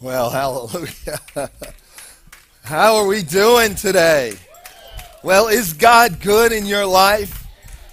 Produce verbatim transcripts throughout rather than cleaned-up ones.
Well, hallelujah. How are we doing today? Well, is God good in your life?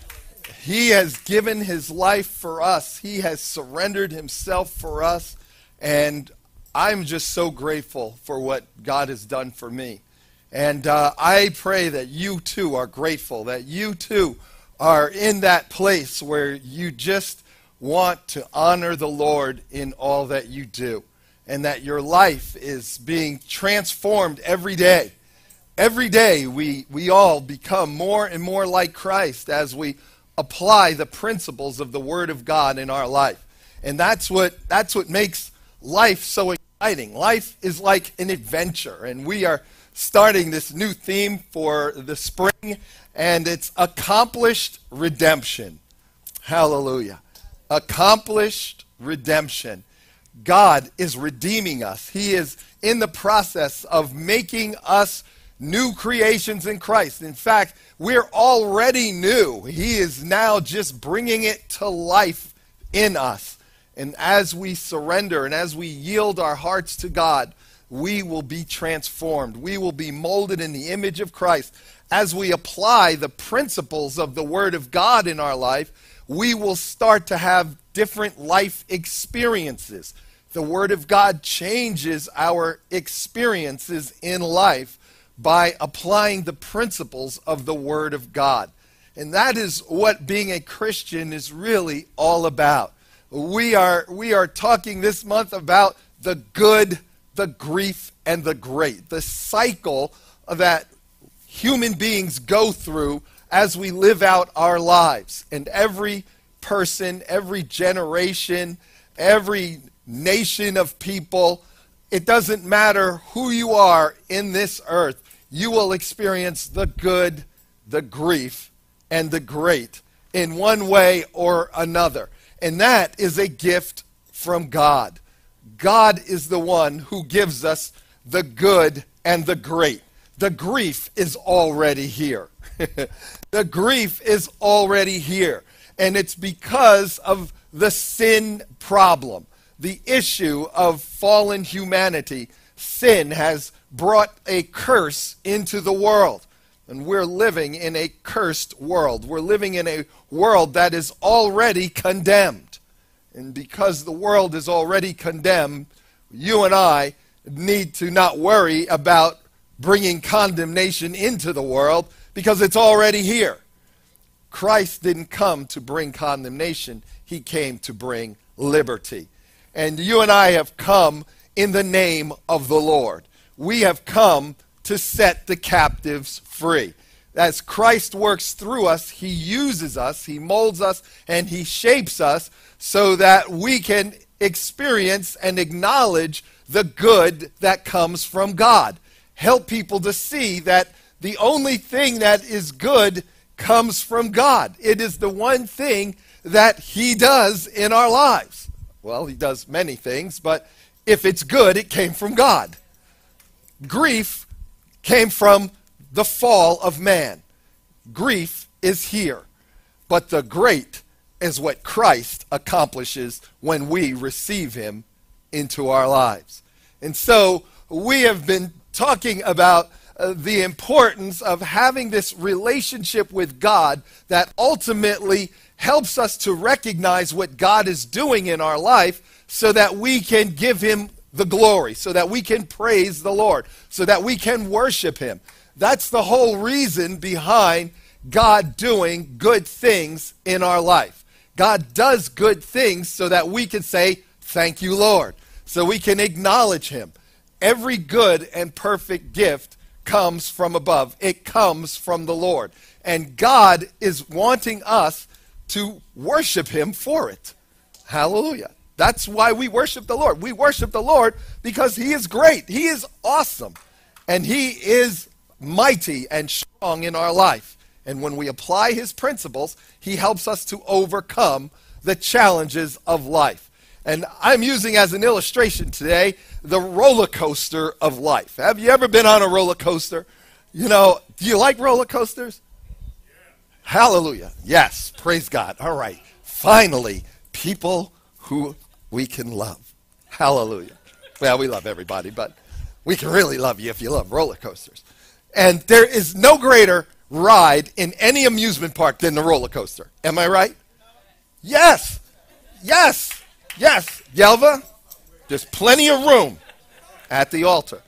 He has given his life for us. He has surrendered himself for us. And I'm just so grateful for what God has done for me. And uh, I pray that you too are grateful, that you too are in that place where you just want to honor the Lord in all that you do. And that your life is being transformed every day. Every day we, we all become more and more like Christ as we apply the principles of the Word of God in our life. And that's what that's what makes life so exciting. Life is like an adventure. And we are starting this new theme for the spring. And it's accomplished redemption. Hallelujah. Accomplished redemption. God is redeeming us. He is in the process of making us new creations in Christ. In fact, we're already new. He is now just bringing it to life in us. And as we surrender and as we yield our hearts to God, we will be transformed. We will be molded in the image of Christ. As we apply the principles of the Word of God in our life, we will start to have different life experiences. The Word of God changes our experiences in life by applying the principles of the Word of God. And that is what being a Christian is really all about. We are, we are talking this month about the good, the grief, and the great. The cycle that human beings go through as we live out our lives. And every person, every generation, every nation of people, it doesn't matter who you are in this earth, you will experience the good, the grief, and the great in one way or another. And that is a gift from God. God is the one who gives us the good and the great. The grief is already here. The grief is already here. And it's because of the sin problem. The issue of fallen humanity. Sin has brought a curse into the world. And we're living in a cursed world. We're living in a world that is already condemned. And because the world is already condemned, you and I need to not worry about bringing condemnation into the world because it's already here. Christ didn't come to bring condemnation. He came to bring liberty. And you and I have come in the name of the Lord. We have come to set the captives free. As Christ works through us, he uses us, he molds us, and he shapes us so that we can experience and acknowledge the good that comes from God. Help people to see that the only thing that is good comes from God. It is the one thing that he does in our lives. Well, he does many things, but if it's good, it came from God. Grief came from the fall of man. Grief is here, but the great is what Christ accomplishes when we receive him into our lives. And so we have been talking about uh, the importance of having this relationship with God that ultimately helps us to recognize what God is doing in our life so that we can give him the glory, so that we can praise the Lord, so that we can worship him. That's the whole reason behind God doing good things in our life. God does good things so that we can say, thank you, Lord, so we can acknowledge him. Every good and perfect gift comes from above. It comes from the Lord. And God is wanting us to worship him for it. Hallelujah. That's why we worship the Lord. We worship the Lord because he is great. He is awesome. And he is mighty and strong in our life. And when we apply his principles, he helps us to overcome the challenges of life. And I'm using as an illustration today the roller coaster of life. Have you ever been on a roller coaster? You know, do you like roller coasters? Hallelujah. Yes. Praise God. All right. Finally, people who we can love. Hallelujah. Well, we love everybody, but we can really love you if you love roller coasters. And there is no greater ride in any amusement park than the roller coaster. Am I right? Yes. Yes. Yes. Yelva, there's plenty of room at the altar.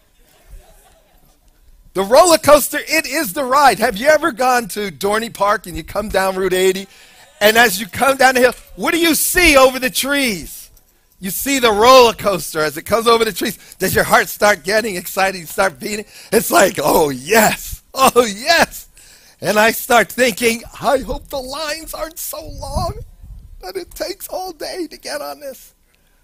The roller coaster, it is the ride. Have you ever gone to Dorney Park and you come down Route eighty, and as you come down the hill, what do you see over the trees? You see the roller coaster as it comes over the trees. Does your heart start getting excited? You start beating? It's like, oh, yes. Oh, yes. And I start thinking, I hope the lines aren't so long that it takes all day to get on this.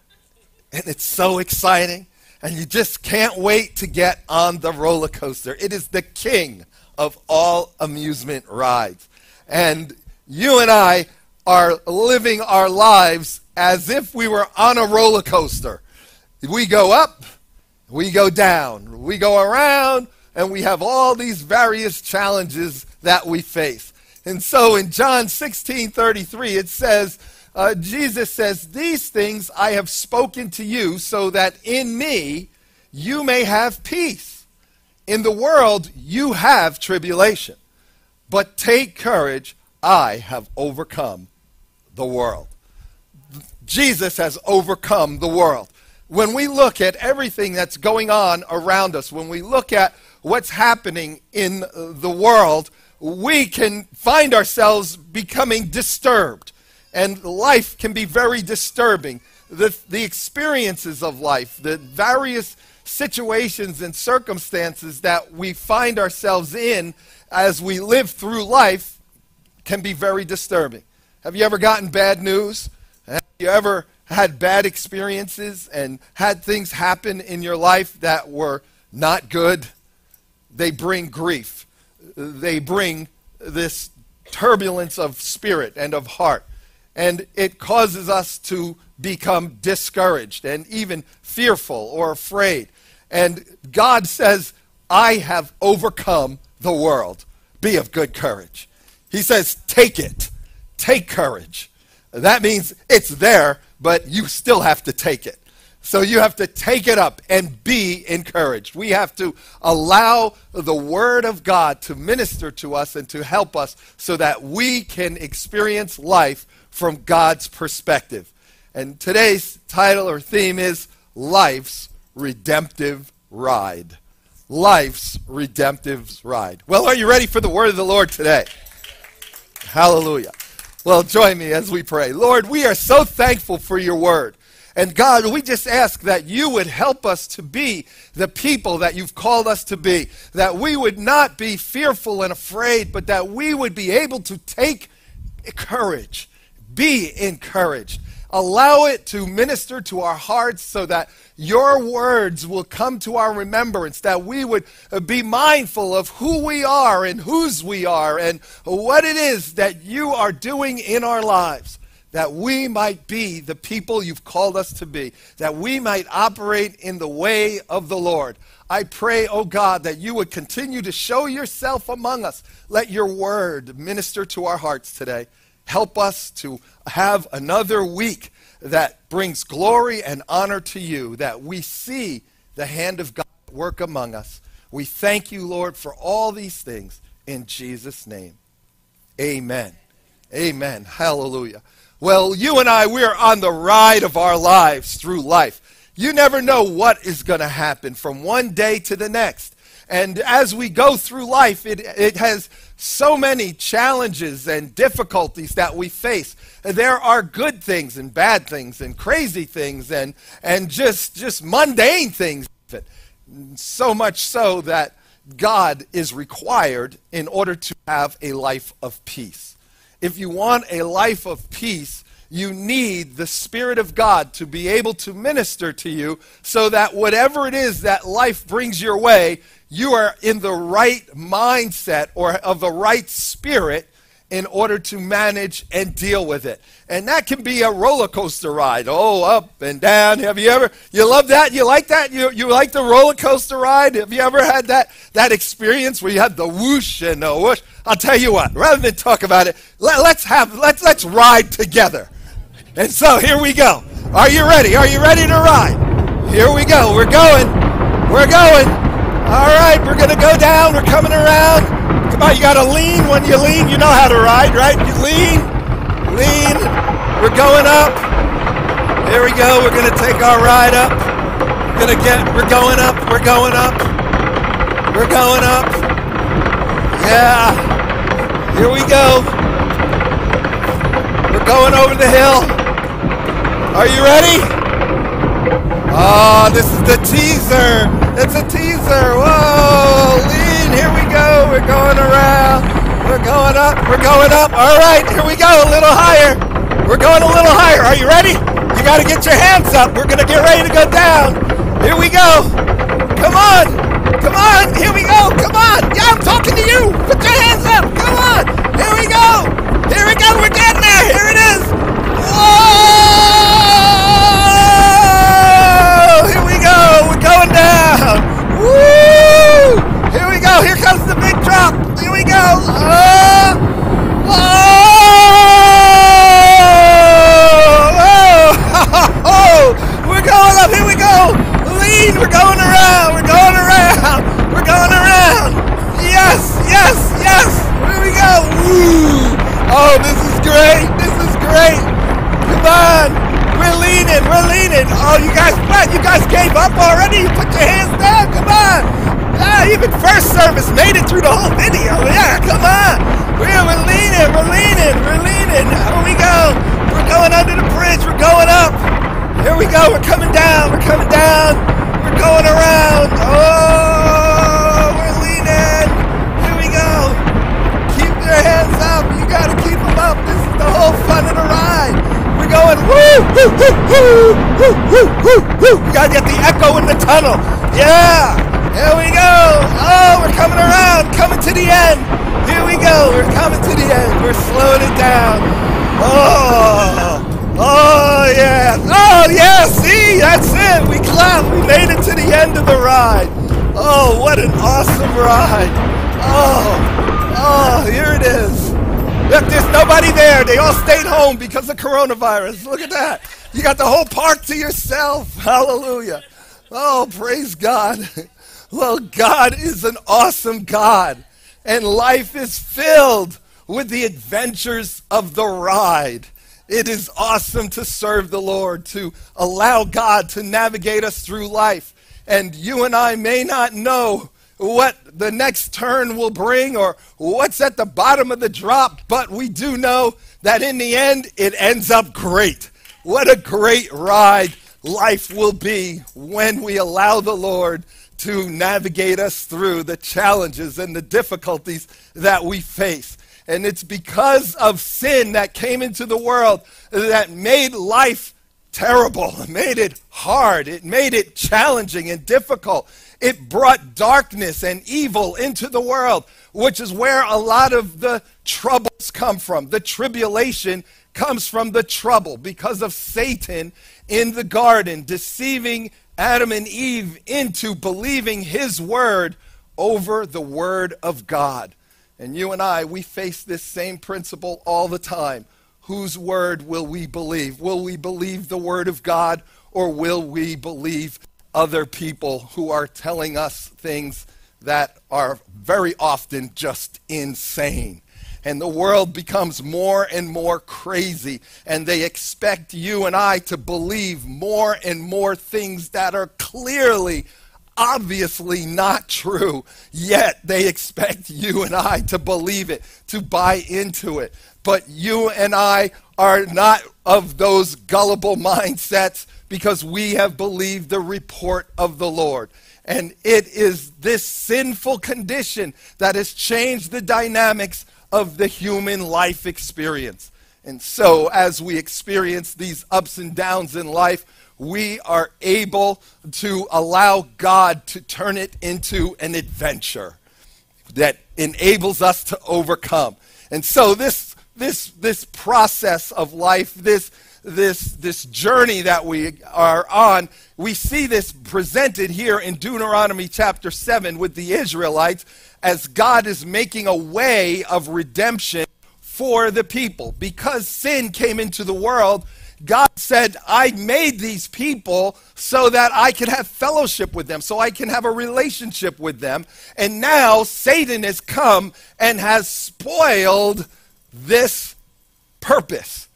And it's so exciting. And you just can't wait to get on the roller coaster. It is the king of all amusement rides. And you and I are living our lives as if we were on a roller coaster. We go up, we go down, we go around, and we have all these various challenges that we face. And so in John sixteen thirty-three, it says, uh, Jesus says, "These things I have spoken to you so that in me you may have peace. In the world you have tribulation, but take courage, I have overcome the world." Jesus has overcome the world. When we look at everything that's going on around us, when we look at what's happening in the world, we can find ourselves becoming disturbed. And life can be very disturbing. The, the experiences of life, the various situations and circumstances that we find ourselves in as we live through life can be very disturbing. Have you ever gotten bad news? Have you ever had bad experiences and had things happen in your life that were not good? They bring grief. They bring this turbulence of spirit and of heart. And it causes us to become discouraged and even fearful or afraid. And God says, I have overcome the world. Be of good courage. He says, take it. Take courage. That means it's there, but you still have to take it. So you have to take it up and be encouraged. We have to allow the Word of God to minister to us and to help us so that we can experience life from God's perspective. And today's title or theme is Life's Redemptive Ride. Life's Redemptive Ride. Well, are you ready for the Word of the Lord today? Hallelujah. Well, join me as we pray. Lord, we are so thankful for your word. And God, we just ask that you would help us to be the people that you've called us to be. That we would not be fearful and afraid, but that we would be able to take courage. Be encouraged. Allow it to minister to our hearts so that your words will come to our remembrance, that we would be mindful of who we are and whose we are and what it is that you are doing in our lives, that we might be the people you've called us to be, that we might operate in the way of the Lord. I pray, oh God, that you would continue to show yourself among us. Let your word minister to our hearts today. Help us to have another week that brings glory and honor to you, that we see the hand of God work among us. We thank you, Lord, for all these things in Jesus' name. Amen. Amen. Hallelujah. Well, you and I, we're on the ride of our lives through life. You never know what is going to happen from one day to the next. And as we go through life, it, it has so many challenges and difficulties that we face. There are good things and bad things and crazy things and, and just, just mundane things. So much so that God is required in order to have a life of peace. If you want a life of peace, you need the Spirit of God to be able to minister to you so that whatever it is that life brings your way, you are in the right mindset or of the right spirit in order to manage and deal with it. And that can be a roller coaster ride. Oh, up and down. Have you ever, you love that? You like that? You, you like the roller coaster ride? Have you ever had that, that experience where you had the whoosh and the whoosh? I'll tell you what, rather than talk about it, let, let's have, let's, let's ride together. And so here we go. Are you ready? Are you ready to ride? Here we go. We're going. We're going. All right, we're going to go down. We're coming around. Come on, you got to lean. When you lean, you know how to ride, right? You lean, lean. We're going up. Here we go. We're going to take our ride up. We're going to get, we're going up. We're going up. We're going up. Yeah. Here we go. We're going over the hill. Are you ready? Oh, this is the teaser. It's a teaser. Whoa, lean. Here we go. We're going around. We're going up. We're going up. All right, here we go. A little higher. We're going a little higher. Are you ready? You got to get your hands up. We're going to get ready to go down. Here we go. Come on. Come on. Here we go. Come on. Yeah, I'm talking to you. Put your hands up. Come on. Here we go. Here we go. We're getting there. Here it is. Whoa! Here we go. We're going down. Woo! Here we go. Here comes the big drop. Here we go. Oh! Oh! We're going up. Here we go. Lean. We're going around. We're going around. We're going around. Yes. Yes. Yes. Here we go. Woo! Oh, this is great. This is great. Come on. We're leaning. We're leaning. Oh, you guys, what? You guys gave up already? You put your hands down? Come on. Yeah, even first service made it through the whole video. Yeah, come on. We're, we're leaning. We're leaning. We're leaning. Here we go. We're going under the bridge. We're going up. Here we go. We're coming down. We're coming down. We're going around. Oh, we're leaning. Here we go. Keep your hands up. You got to keep them up. This is the whole fun of the ride. We're going woo, woo, woo, woo, woo, woo, woo, woo. We got to get the echo in the tunnel. Yeah. Here we go. Oh, we're coming around. Coming to the end. Here we go. We're coming to the end. We're slowing it down. Oh. Oh, yeah. Oh, yeah. See, that's it. We clapped. We made it to the end of the ride. Oh, what an awesome ride. Oh. Oh, here it is. Look, there's nobody there. They all stayed home because of coronavirus. Look at that. You got the whole park to yourself. Hallelujah. Oh, praise God. Well, God is an awesome God, and life is filled with the adventures of the ride. It is awesome to serve the Lord, to allow God to navigate us through life. And you and I may not know what the next turn will bring or what's at the bottom of the drop, but we do know that in the end, it ends up great. What a great ride life will be when we allow the Lord to navigate us through the challenges and the difficulties that we face. And it's because of sin that came into the world that made life terrible, made it hard, it made it challenging and difficult. It brought darkness and evil into the world, which is where a lot of the troubles come from. The tribulation comes from the trouble because of Satan in the garden, deceiving Adam and Eve into believing his word over the word of God. And you and I, we face this same principle all the time. Whose word will we believe? Will we believe the word of God, or will we believe other people who are telling us things that are very often just insane? And the world becomes more and more crazy, and they expect you and I to believe more and more things that are clearly, obviously not true, yet they expect you and I to believe it, to buy into it. But you and I are not of those gullible mindsets, because we have believed the report of the Lord. And it is this sinful condition that has changed the dynamics of the human life experience. And so as we experience these ups and downs in life, we are able to allow God to turn it into an adventure that enables us to overcome. And so this this this process of life, this this this journey that we are on, we see this presented here in Deuteronomy chapter seven with the Israelites, as God is making a way of redemption for the people. Because sin came into the world, God said, I made these people so that I could have fellowship with them, so I can have a relationship with them. And now Satan has come and has spoiled this purpose,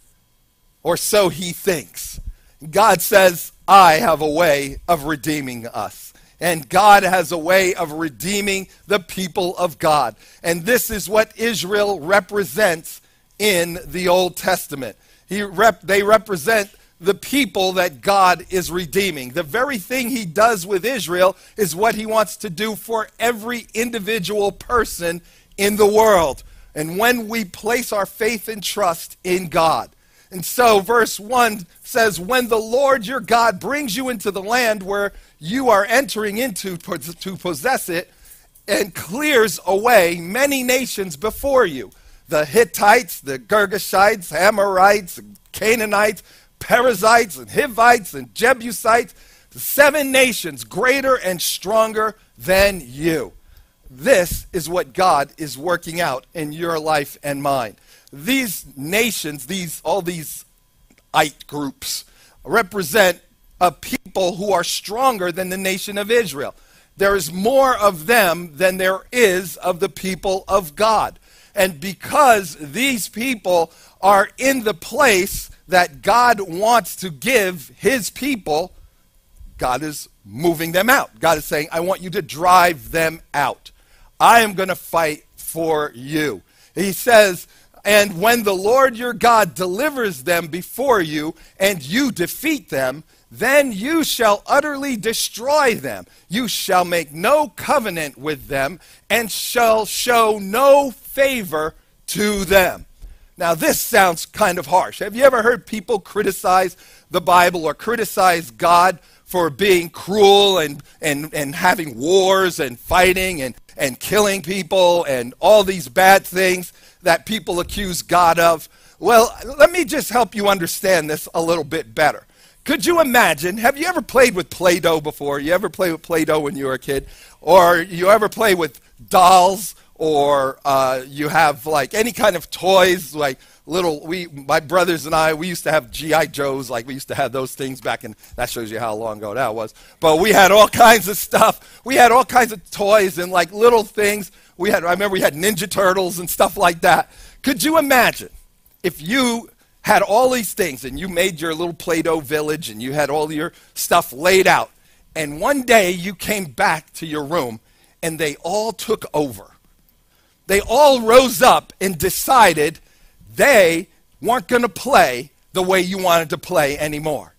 or so he thinks. God says, I have a way of redeeming us. And God has a way of redeeming the people of God. And this is what Israel represents in the Old Testament. He rep- they represent the people that God is redeeming. The very thing he does with Israel is what he wants to do for every individual person in the world. And when we place our faith and trust in God. And so verse one says, when the Lord your God brings you into the land where you are entering into to possess it, and clears away many nations before you, the Hittites, the Girgashites, Amorites, Canaanites, Perizzites, and Hivites, and Jebusites, seven nations greater and stronger than you. This is what God is working out in your life and mine. These nations, these all these ite groups, represent a people who are stronger than the nation of Israel. There is more of them than there is of the people of God. And because these people are in the place that God wants to give his people, God is moving them out. God is saying, I want you to drive them out. I am going to fight for you. He says, and when the Lord your God delivers them before you and you defeat them, then you shall utterly destroy them. You shall make no covenant with them and shall show no favor to them. Now this sounds kind of harsh. Have you ever heard people criticize the Bible or criticize God for being cruel and, and, and having wars and fighting and, and killing people and all these bad things that people accuse God of? Well, let me just help you understand this a little bit better. Could you imagine, have you ever played with Play-Doh before? You ever played with Play-Doh when you were a kid? Or you ever play with dolls? Or uh, you have like any kind of toys, like little, we, my brothers and I, we used to have G I Joes, like we used to have those things back in, that shows you how long ago that was. But we had all kinds of stuff. We had all kinds of toys and like little things. We had, I remember we had Ninja Turtles and stuff like that. Could you imagine if you had all these things and you made your little Play-Doh village and you had all your stuff laid out, and one day you came back to your room and they all took over. They all rose up and decided they weren't going to play the way you wanted to play anymore.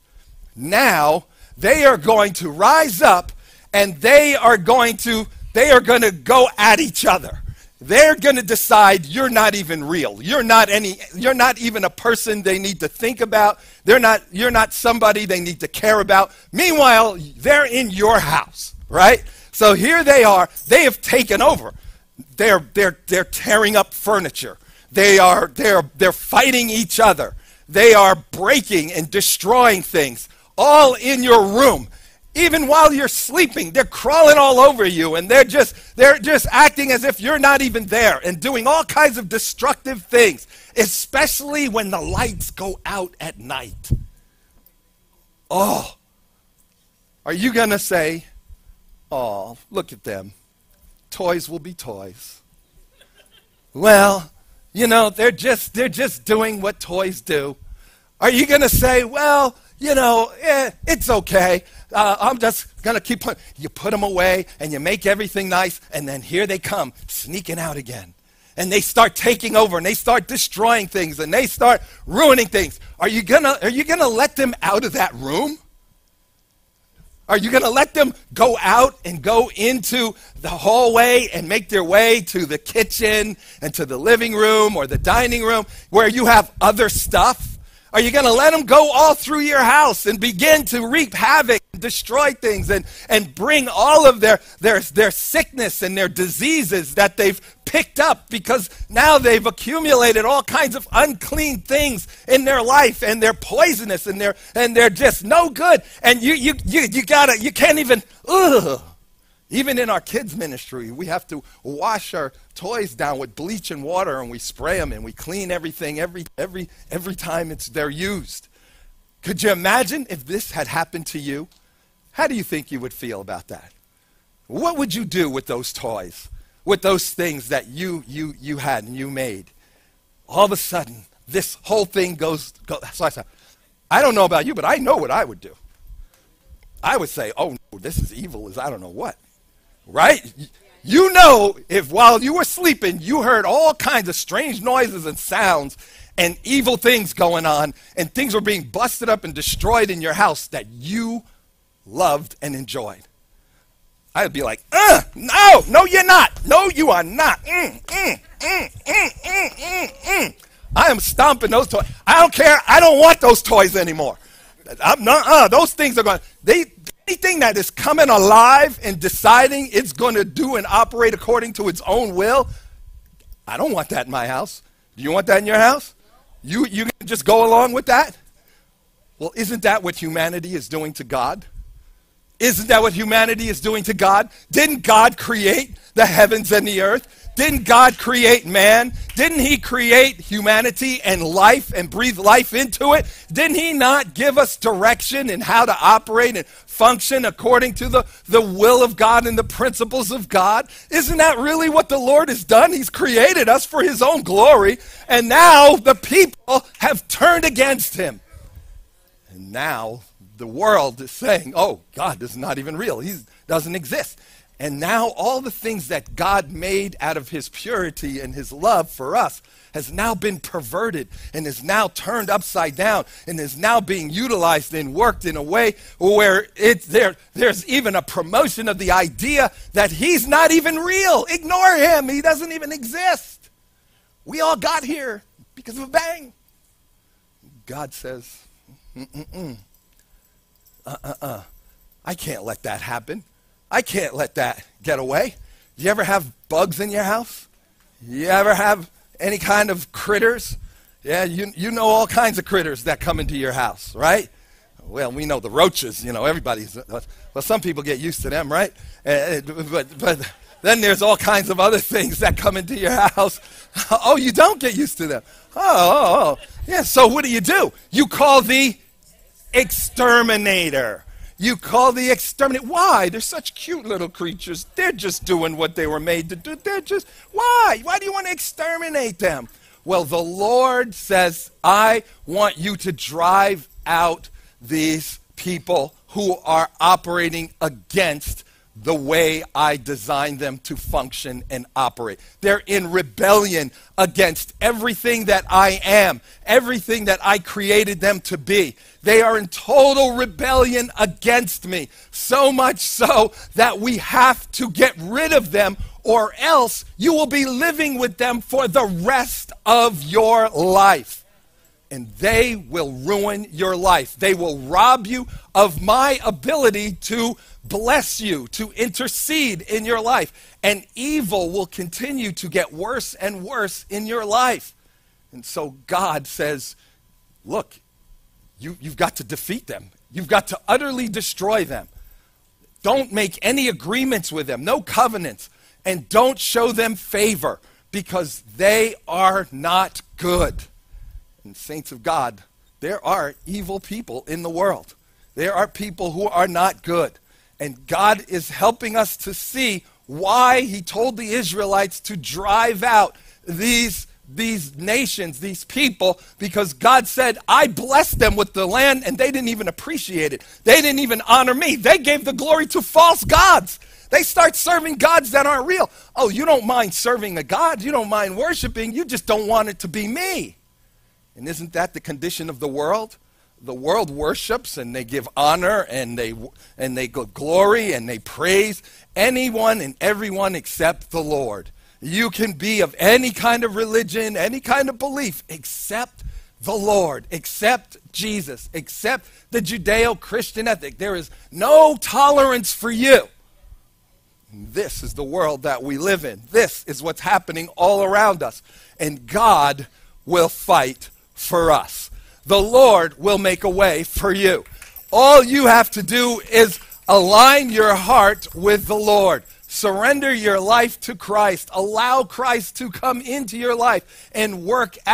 Now they are going to rise up and they are going to they are going to go at each other. They're going to decide you're not even real. You're not any you're not even a person they need to think about. They're not you're not somebody they need to care about. Meanwhile, they're in your house, right? So here they are. They have taken over. They're they're they're tearing up furniture. They are they're they're fighting each other. They are breaking and destroying things all in your room. Even while you're sleeping, they're crawling all over you, and they're just they're just acting as if you're not even there and doing all kinds of destructive things, especially when the lights go out at night. Oh, are you going to say, oh, look at them. Toys will be toys. Well, you know, they're just they're just doing what toys do. Are you going to say, well, you know, eh, it's okay. Uh, I'm just going to keep putting, you put them away and you make everything nice, and then here they come sneaking out again. And they start taking over and they start destroying things and they start ruining things. Are you going to are you going to let them out of that room? Are you going to let them go out and go into the hallway and make their way to the kitchen and to the living room or the dining room where you have other stuff? Are you going to let them go all through your house and begin to wreak havoc and destroy things and, and bring all of their, their, their sickness and their diseases that they've picked up because now they've accumulated all kinds of unclean things in their life, and they're poisonous and they're and they're just no good, and you you you, you gotta you can't even ugh. Even in our kids ministry, we have to wash our toys down with bleach and water, and we spray them and we clean everything every every every time it's they're used. Could you imagine if this had happened to you? How do you think you would feel about that? What would you do with those toys, with those things that you you you had and you made? All of a sudden, this whole thing goes, goes so I said, I don't know about you, but I know what I would do. I would say, oh, no, this is evil as I don't know what, right? You know, if while you were sleeping, you heard all kinds of strange noises and sounds and evil things going on, and things were being busted up and destroyed in your house that you loved and enjoyed. I would be like, uh, no, no, you're not. No, you are not. Mm, mm, mm, mm, mm, mm, mm. I am stomping those toys. I don't care. I don't want those toys anymore. I'm not, uh, those things are going, they, anything that is coming alive and deciding it's going to do and operate according to its own will, I don't want that in my house. Do you want that in your house? You, you can just go along with that? Well, isn't that what humanity is doing to God? Isn't that what humanity is doing to God? Didn't God create the heavens and the earth? Didn't God create man? Didn't he create humanity and life and breathe life into it? Didn't he not give us direction in how to operate and function according to the, the will of God and the principles of God? Isn't that really what the Lord has done? He's created us for his own glory, and now the people have turned against him. And now the world is saying, oh, God is not even real. He doesn't exist. And now all the things that God made out of his purity and his love for us has now been perverted and is now turned upside down and is now being utilized and worked in a way where it, there, there's even a promotion of the idea that he's not even real. Ignore him. He doesn't even exist. We all got here because of a bang. God says, mm-mm-mm. Uh-uh-uh. I can't let that happen. I can't let that get away. You ever have bugs in your house? You ever have any kind of critters? Yeah, you, you know all kinds of critters that come into your house, right? Well, we know the roaches, you know, everybody's, well, some people get used to them, right? Uh, but, but then there's all kinds of other things that come into your house. Oh, you don't get used to them. Oh, oh, oh. Yeah, so what do you do? You call the exterminator. You call the exterminator. Why? They're such cute little creatures. They're just doing what they were made to do. They're just, why? Why do you want to exterminate them? Well, the Lord says, I want you to drive out these people who are operating against the way I designed them to function and operate. They're in rebellion against everything that I am, everything that I created them to be. They are in total rebellion against me, so much so that we have to get rid of them, or else you will be living with them for the rest of your life. And they will ruin your life. They will rob you of my ability to bless you, to intercede in your life. And evil will continue to get worse and worse in your life. And so God says, look, you, you've got to defeat them. You've got to utterly destroy them. Don't make any agreements with them, no covenants. And don't show them favor, because they are not good. And saints of God, there are evil people in the world. There are people who are not good. And God is helping us to see why he told the Israelites to drive out these, these nations, these people, because God said, I blessed them with the land, and they didn't even appreciate it. They didn't even honor me. They gave the glory to false gods. They start serving gods that aren't real. Oh, you don't mind serving a God. You don't mind worshiping. You just don't want it to be me. And isn't that the condition of the world? The world worships and they give honor and they and they give glory and they praise anyone and everyone except the Lord. You can be of any kind of religion, any kind of belief, except the Lord, except Jesus, except the Judeo-Christian ethic. There is no tolerance for you. This is the world that we live in. This is what's happening all around us. And God will fight for us. The Lord will make a way for you. All you have to do is align your heart with the Lord. Surrender your life to Christ. Allow Christ to come into your life and work out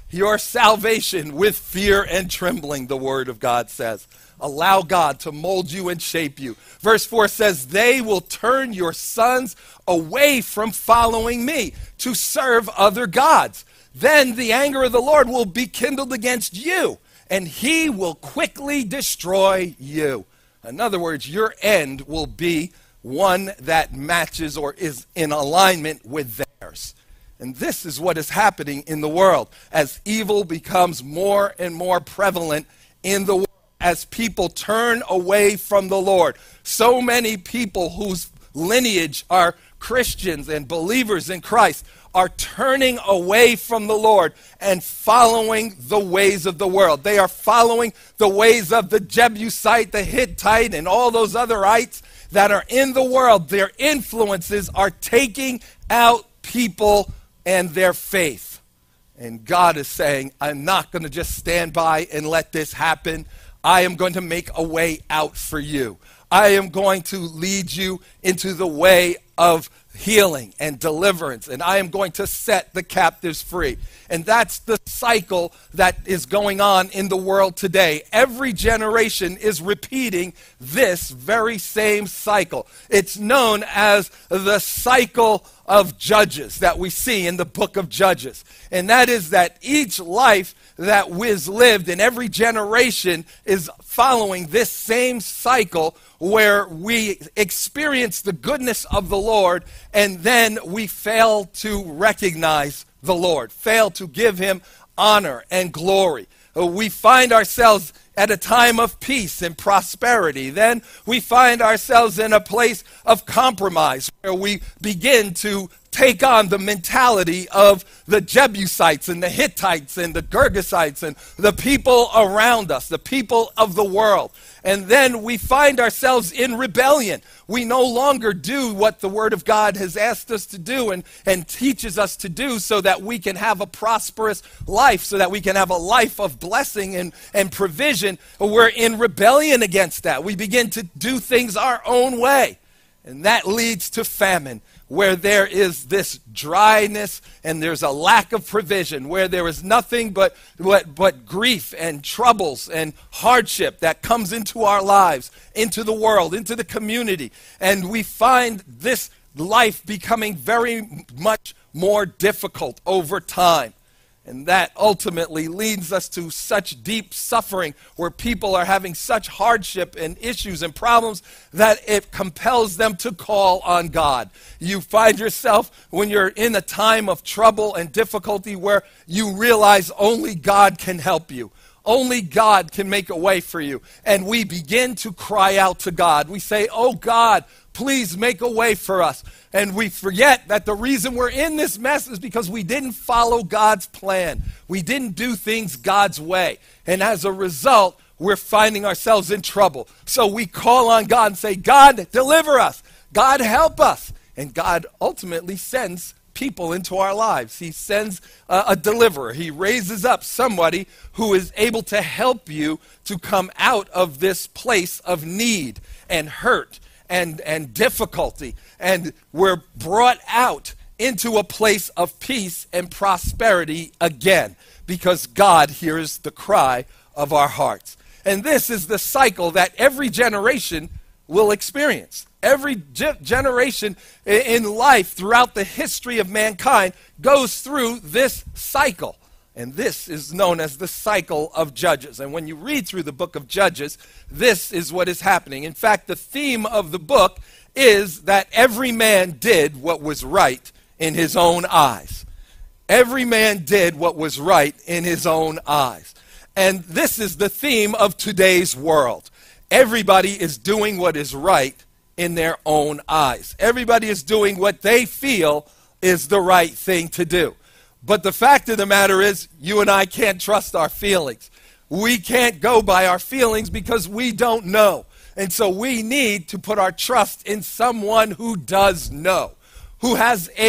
your salvation with fear and trembling, the word of God says. Allow God to mold you and shape you. Verse four says, they will turn your sons away from following me to serve other gods. Then the anger of the Lord will be kindled against you, and he will quickly destroy you. In other words, your end will be one that matches or is in alignment with theirs. And this is what is happening in the world as evil becomes more and more prevalent in the world, as people turn away from the Lord. So many people whose lineage are Christians and believers in Christ are turning away from the Lord and following the ways of the world. They are following the ways of the Jebusite, the Hittite, and all those other ites that are in the world. Their influences are taking out people and their faith. And God is saying, I'm not going to just stand by and let this happen. I am going to make a way out for you. I am going to lead you into the way of healing and deliverance, and I am going to set the captives free. And that's the cycle that is going on in the world today. Every generation is repeating this very same cycle. It's known as the cycle of Judges that we see in the book of Judges. And that is that each life that was lived in every generation is following this same cycle, where we experience the goodness of the Lord and then we fail to recognize the Lord, fail to give him honor and glory. We find ourselves at a time of peace and prosperity. Then we find ourselves in a place of compromise where we begin to take on the mentality of the Jebusites and the Hittites and the Girgasites and the people around us, the people of the world. And then we find ourselves in rebellion. We no longer do what the Word of God has asked us to do and, and teaches us to do so that we can have a prosperous life, so that we can have a life of blessing and, and provision. We're in rebellion against that. We begin to do things our own way. And that leads to famine, where there is this dryness and there's a lack of provision, where there is nothing but, but, but grief and troubles and hardship that comes into our lives, into the world, into the community. And we find this life becoming very much more difficult over time. And that ultimately leads us to such deep suffering, where people are having such hardship and issues and problems that it compels them to call on God. You find yourself, when you're in a time of trouble and difficulty, where you realize only God can help you. Only God can make a way for you. And we begin to cry out to God. We say, oh God, please make a way for us. And we forget that the reason we're in this mess is because we didn't follow God's plan. We didn't do things God's way. And as a result, we're finding ourselves in trouble. So we call on God and say, God, deliver us. God, help us. And God ultimately sends people into our lives. He sends a, a deliverer. He raises up somebody who is able to help you to come out of this place of need and hurt and, and difficulty. And we're brought out into a place of peace and prosperity again, because God hears the cry of our hearts. And this is the cycle that every generation will experience. Every ge- generation in life throughout the history of mankind goes through this cycle. And this is known as the cycle of Judges. And when you read through the book of Judges, this is what is happening. In fact, the theme of the book is that every man did what was right in his own eyes. Every man did what was right in his own eyes. And this is the theme of today's world. Everybody is doing what is right in their own eyes. Everybody is doing what they feel is the right thing to do. But the fact of the matter is, you and I can't trust our feelings. We can't go by our feelings because we don't know. And so we need to put our trust in someone who does know, who has a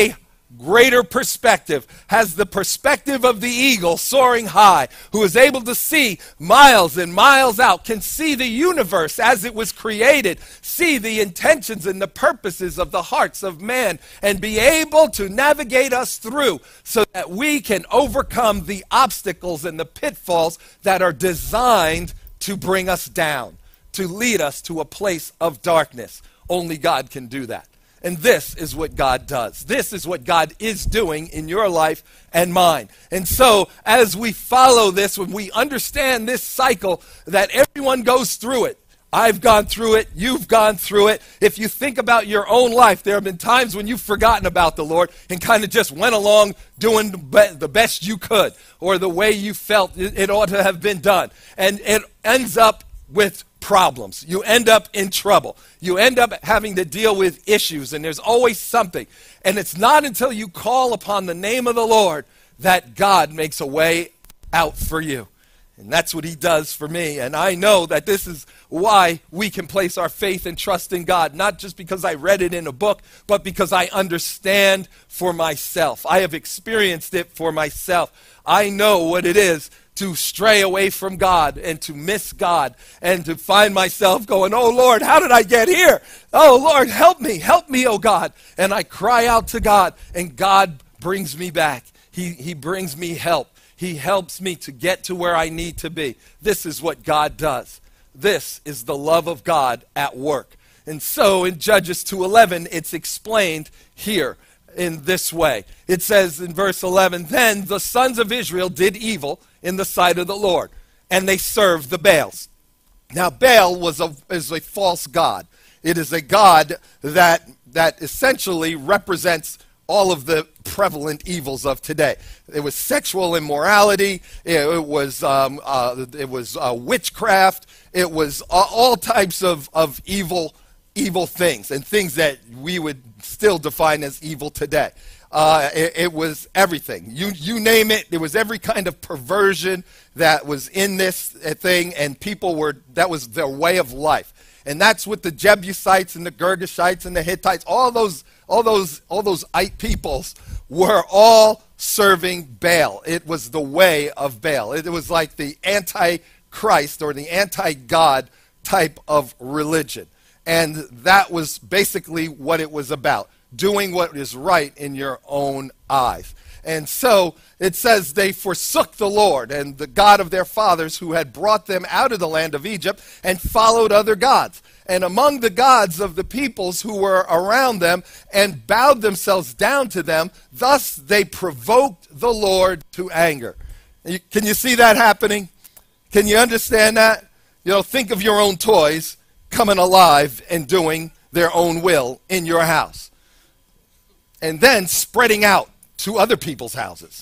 greater perspective, has the perspective of the eagle soaring high, who is able to see miles and miles out, can see the universe as it was created, see the intentions and the purposes of the hearts of man, and be able to navigate us through so that we can overcome the obstacles and the pitfalls that are designed to bring us down, to lead us to a place of darkness. Only God can do that. And this is what God does. This is what God is doing in your life and mine. And so as we follow this, when we understand this cycle that everyone goes through it, I've gone through it, you've gone through it. If you think about your own life, there have been times when you've forgotten about the Lord and kind of just went along doing the best you could or the way you felt it ought to have been done. And it ends up with problems. You end up in trouble. You end up having to deal with issues, and there's always something. And it's not until you call upon the name of the Lord that God makes a way out for you. And that's what he does for me. And I know that this is why we can place our faith and trust in God, not just because I read it in a book, but because I understand for myself. I have experienced it for myself. I know what it is to stray away from God and to miss God and to find myself going, oh Lord, how did I get here? Oh Lord, help me, help me, oh God. And I cry out to God, and God brings me back. He, he brings me help. He helps me to get to where I need to be. This is what God does. This is the love of God at work. And so in Judges two eleven, it's explained here in this way. It says in verse eleven, then the sons of Israel did evil in the sight of the Lord, and they served the Baals. Now Baal was a, is a false god. It is a god that, that essentially represents all of the prevalent evils of today. It was sexual immorality, it, it was, um, uh, it was uh, witchcraft, it was uh, all types of, of evil evil things, and things that we would still define as evil today. Uh, it, it was everything. You you name it. There was every kind of perversion that was in this thing, and people were, that was their way of life. And that's what the Jebusites and the Girgashites and the Hittites, all those, all those, all those Ite peoples were all serving Baal. It was the way of Baal. It, it was like the anti-Christ or the anti-God type of religion. And that was basically what it was about, doing what is right in your own eyes. And so it says they forsook the Lord and the God of their fathers who had brought them out of the land of Egypt and followed other gods. And among the gods of the peoples who were around them and bowed themselves down to them, thus they provoked the Lord to anger. Can you see that happening? Can you understand that? You know, think of your own toys coming alive and doing their own will in your house. And then spreading out to other people's houses.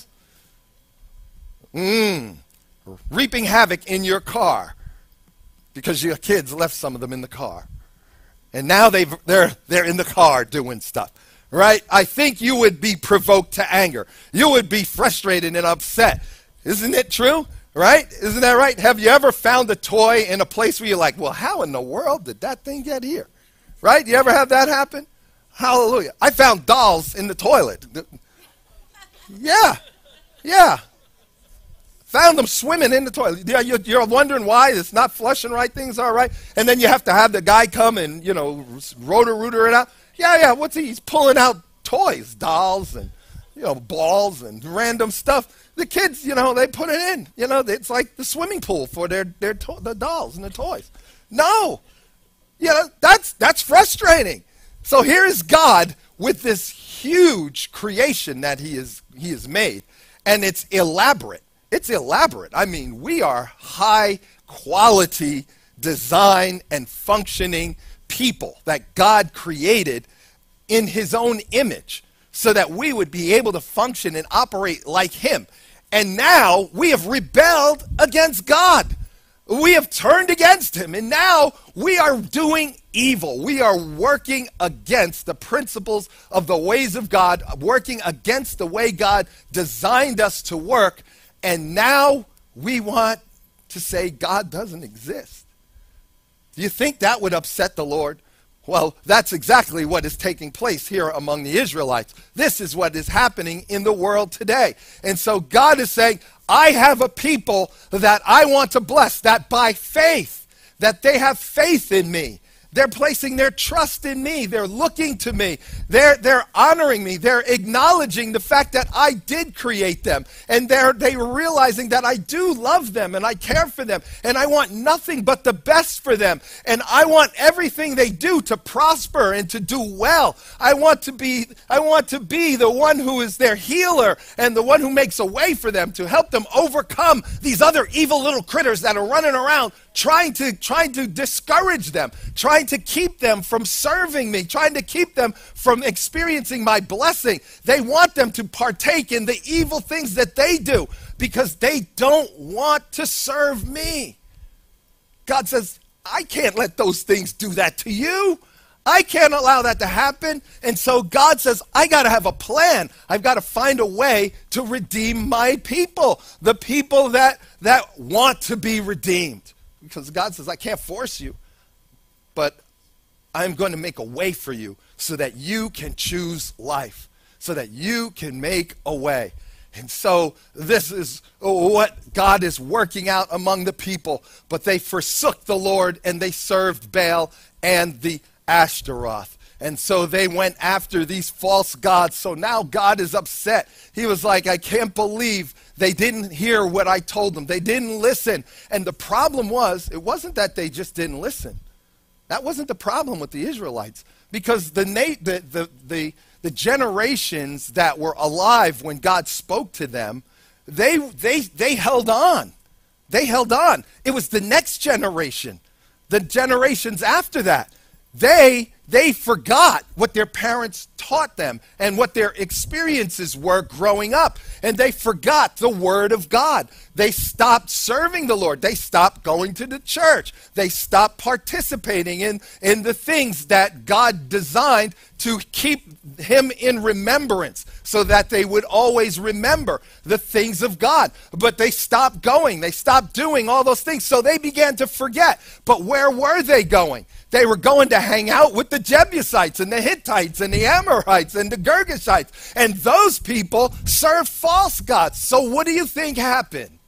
Mm, reaping havoc in your car because your kids left some of them in the car. And now they've, they're, they're in the car doing stuff, right? I think you would be provoked to anger. You would be frustrated and upset. Isn't it true? Right? Isn't that right? Have you ever found a toy in a place where you're like, well, how in the world did that thing get here? Right? You ever have that happen? Hallelujah. I found dolls in the toilet. Yeah. Yeah. Found them swimming in the toilet. Yeah, you're, you're wondering why it's not flushing right, things are right. And then you have to have the guy come and, you know, rotor-rooter it out. Yeah, yeah, what's he? He's pulling out toys, dolls and, you know, balls and random stuff. The kids, you know, they put it in. You know, it's like the swimming pool for their, their to- the dolls and the toys. No. You know, that's, that's frustrating. So here is God with this huge creation that he is, he has made. And it's elaborate. It's elaborate. I mean, we are high quality design and functioning people that God created in his own image so that we would be able to function and operate like him. And now we have rebelled against God. We have turned against him. And now we are doing evil. We are working against the principles of the ways of God, working against the way God designed us to work. And now we want to say God doesn't exist. Do you think that would upset the Lord? Well, that's exactly what is taking place here among the Israelites. This is what is happening in the world today. And so God is saying, I have a people that I want to bless, that by faith, that they have faith in me. They're placing their trust in me. They're looking to me. They're, they're honoring me. They're acknowledging the fact that I did create them. And they're, they're realizing that I do love them and I care for them. And I want nothing but the best for them. And I want everything they do to prosper and to do well. I want to be, I want to be the one who is their healer and the one who makes a way for them to help them overcome these other evil little critters that are running around trying to, trying to discourage them, trying to keep them from serving me, trying to keep them from experiencing my blessing. They want them to partake in the evil things that they do because they don't want to serve me. God says, I can't let those things do that to you. I can't allow that to happen. And so God says, I got to have a plan. I've got to find a way to redeem my people, the people that, that want to be redeemed. Because God says, I can't force you, but I'm going to make a way for you so that you can choose life, so that you can make a way. And so this is what God is working out among the people. But they forsook the Lord and they served Baal and the Ashtaroth. And so they went after these false gods. So now God is upset. He was like, I can't believe they didn't hear what I told them. They didn't listen. And the problem was, it wasn't that they just didn't listen. That wasn't the problem with the Israelites. Because the, the, the, the, the generations that were alive when God spoke to them, they, they, they held on. They held on. It was the next generation, the generations after that. They, they forgot what their parents taught them and what their experiences were growing up. And they forgot the word of God. They stopped serving the Lord. They stopped going to the church. They stopped participating in, in the things that God designed to keep him in remembrance so that they would always remember the things of God. But they stopped going. They stopped doing all those things. So they began to forget. But where were they going? They were going to hang out with the Jebusites and the Hittites and the Amorites and the Girgashites. And those people served false gods. So what do you think happened?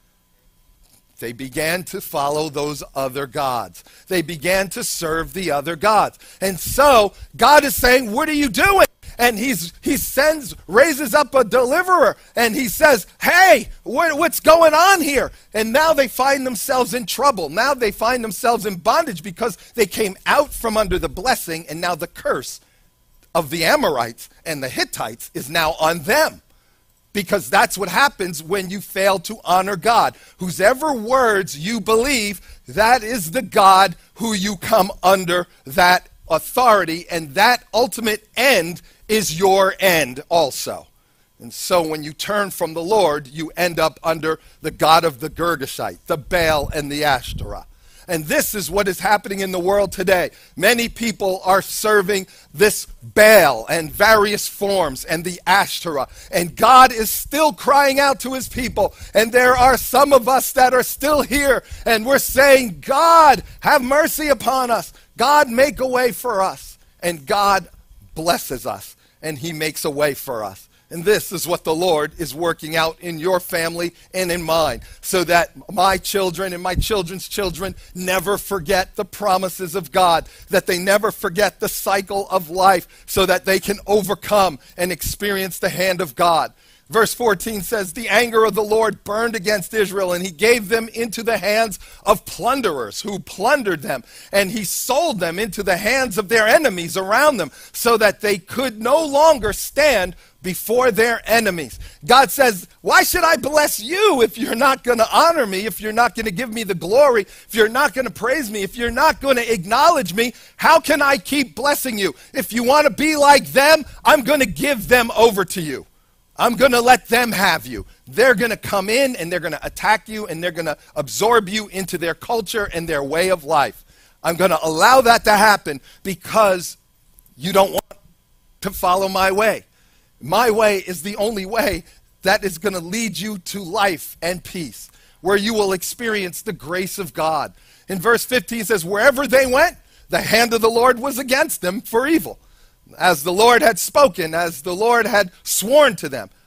They began to follow those other gods. They began to serve the other gods. And so God is saying, what are you doing? And he's, he sends, raises up a deliverer, and he says, hey, what, what's going on here? And now they find themselves in trouble. Now they find themselves in bondage because they came out from under the blessing, and now the curse of the Amorites and the Hittites is now on them. Because that's what happens when you fail to honor God. Whosever words you believe, that is the God who you come under that authority, and that ultimate end is your end also. And so when you turn from the Lord, you end up under the god of the Girgashite, the Baal and the Ashtoreth. And this is what is happening in the world today. Many people are serving this Baal and various forms and the Ashtoreth. And God is still crying out to his people. And there are some of us that are still here. And we're saying, God, have mercy upon us. God, make a way for us. And God blesses us. And he makes a way for us. And this is what the Lord is working out in your family and in mine, so that my children and my children's children never forget the promises of God, that they never forget the cycle of life, so that they can overcome and experience the hand of God. Verse fourteen says, the anger of the Lord burned against Israel, and he gave them into the hands of plunderers who plundered them, and he sold them into the hands of their enemies around them, so that they could no longer stand before their enemies. God says, why should I bless you if you're not going to honor me, if you're not going to give me the glory, if you're not going to praise me, if you're not going to acknowledge me? How can I keep blessing you? If you want to be like them, I'm going to give them over to you. I'm going to let them have you. They're going to come in and they're going to attack you, and they're going to absorb you into their culture and their way of life. I'm going to allow that to happen because you don't want to follow my way. My way is the only way that is going to lead you to life and peace, where you will experience the grace of God. In verse fifteen it says, wherever they went, the hand of the Lord was against them for evil. As the Lord had spoken, as the Lord had sworn to them,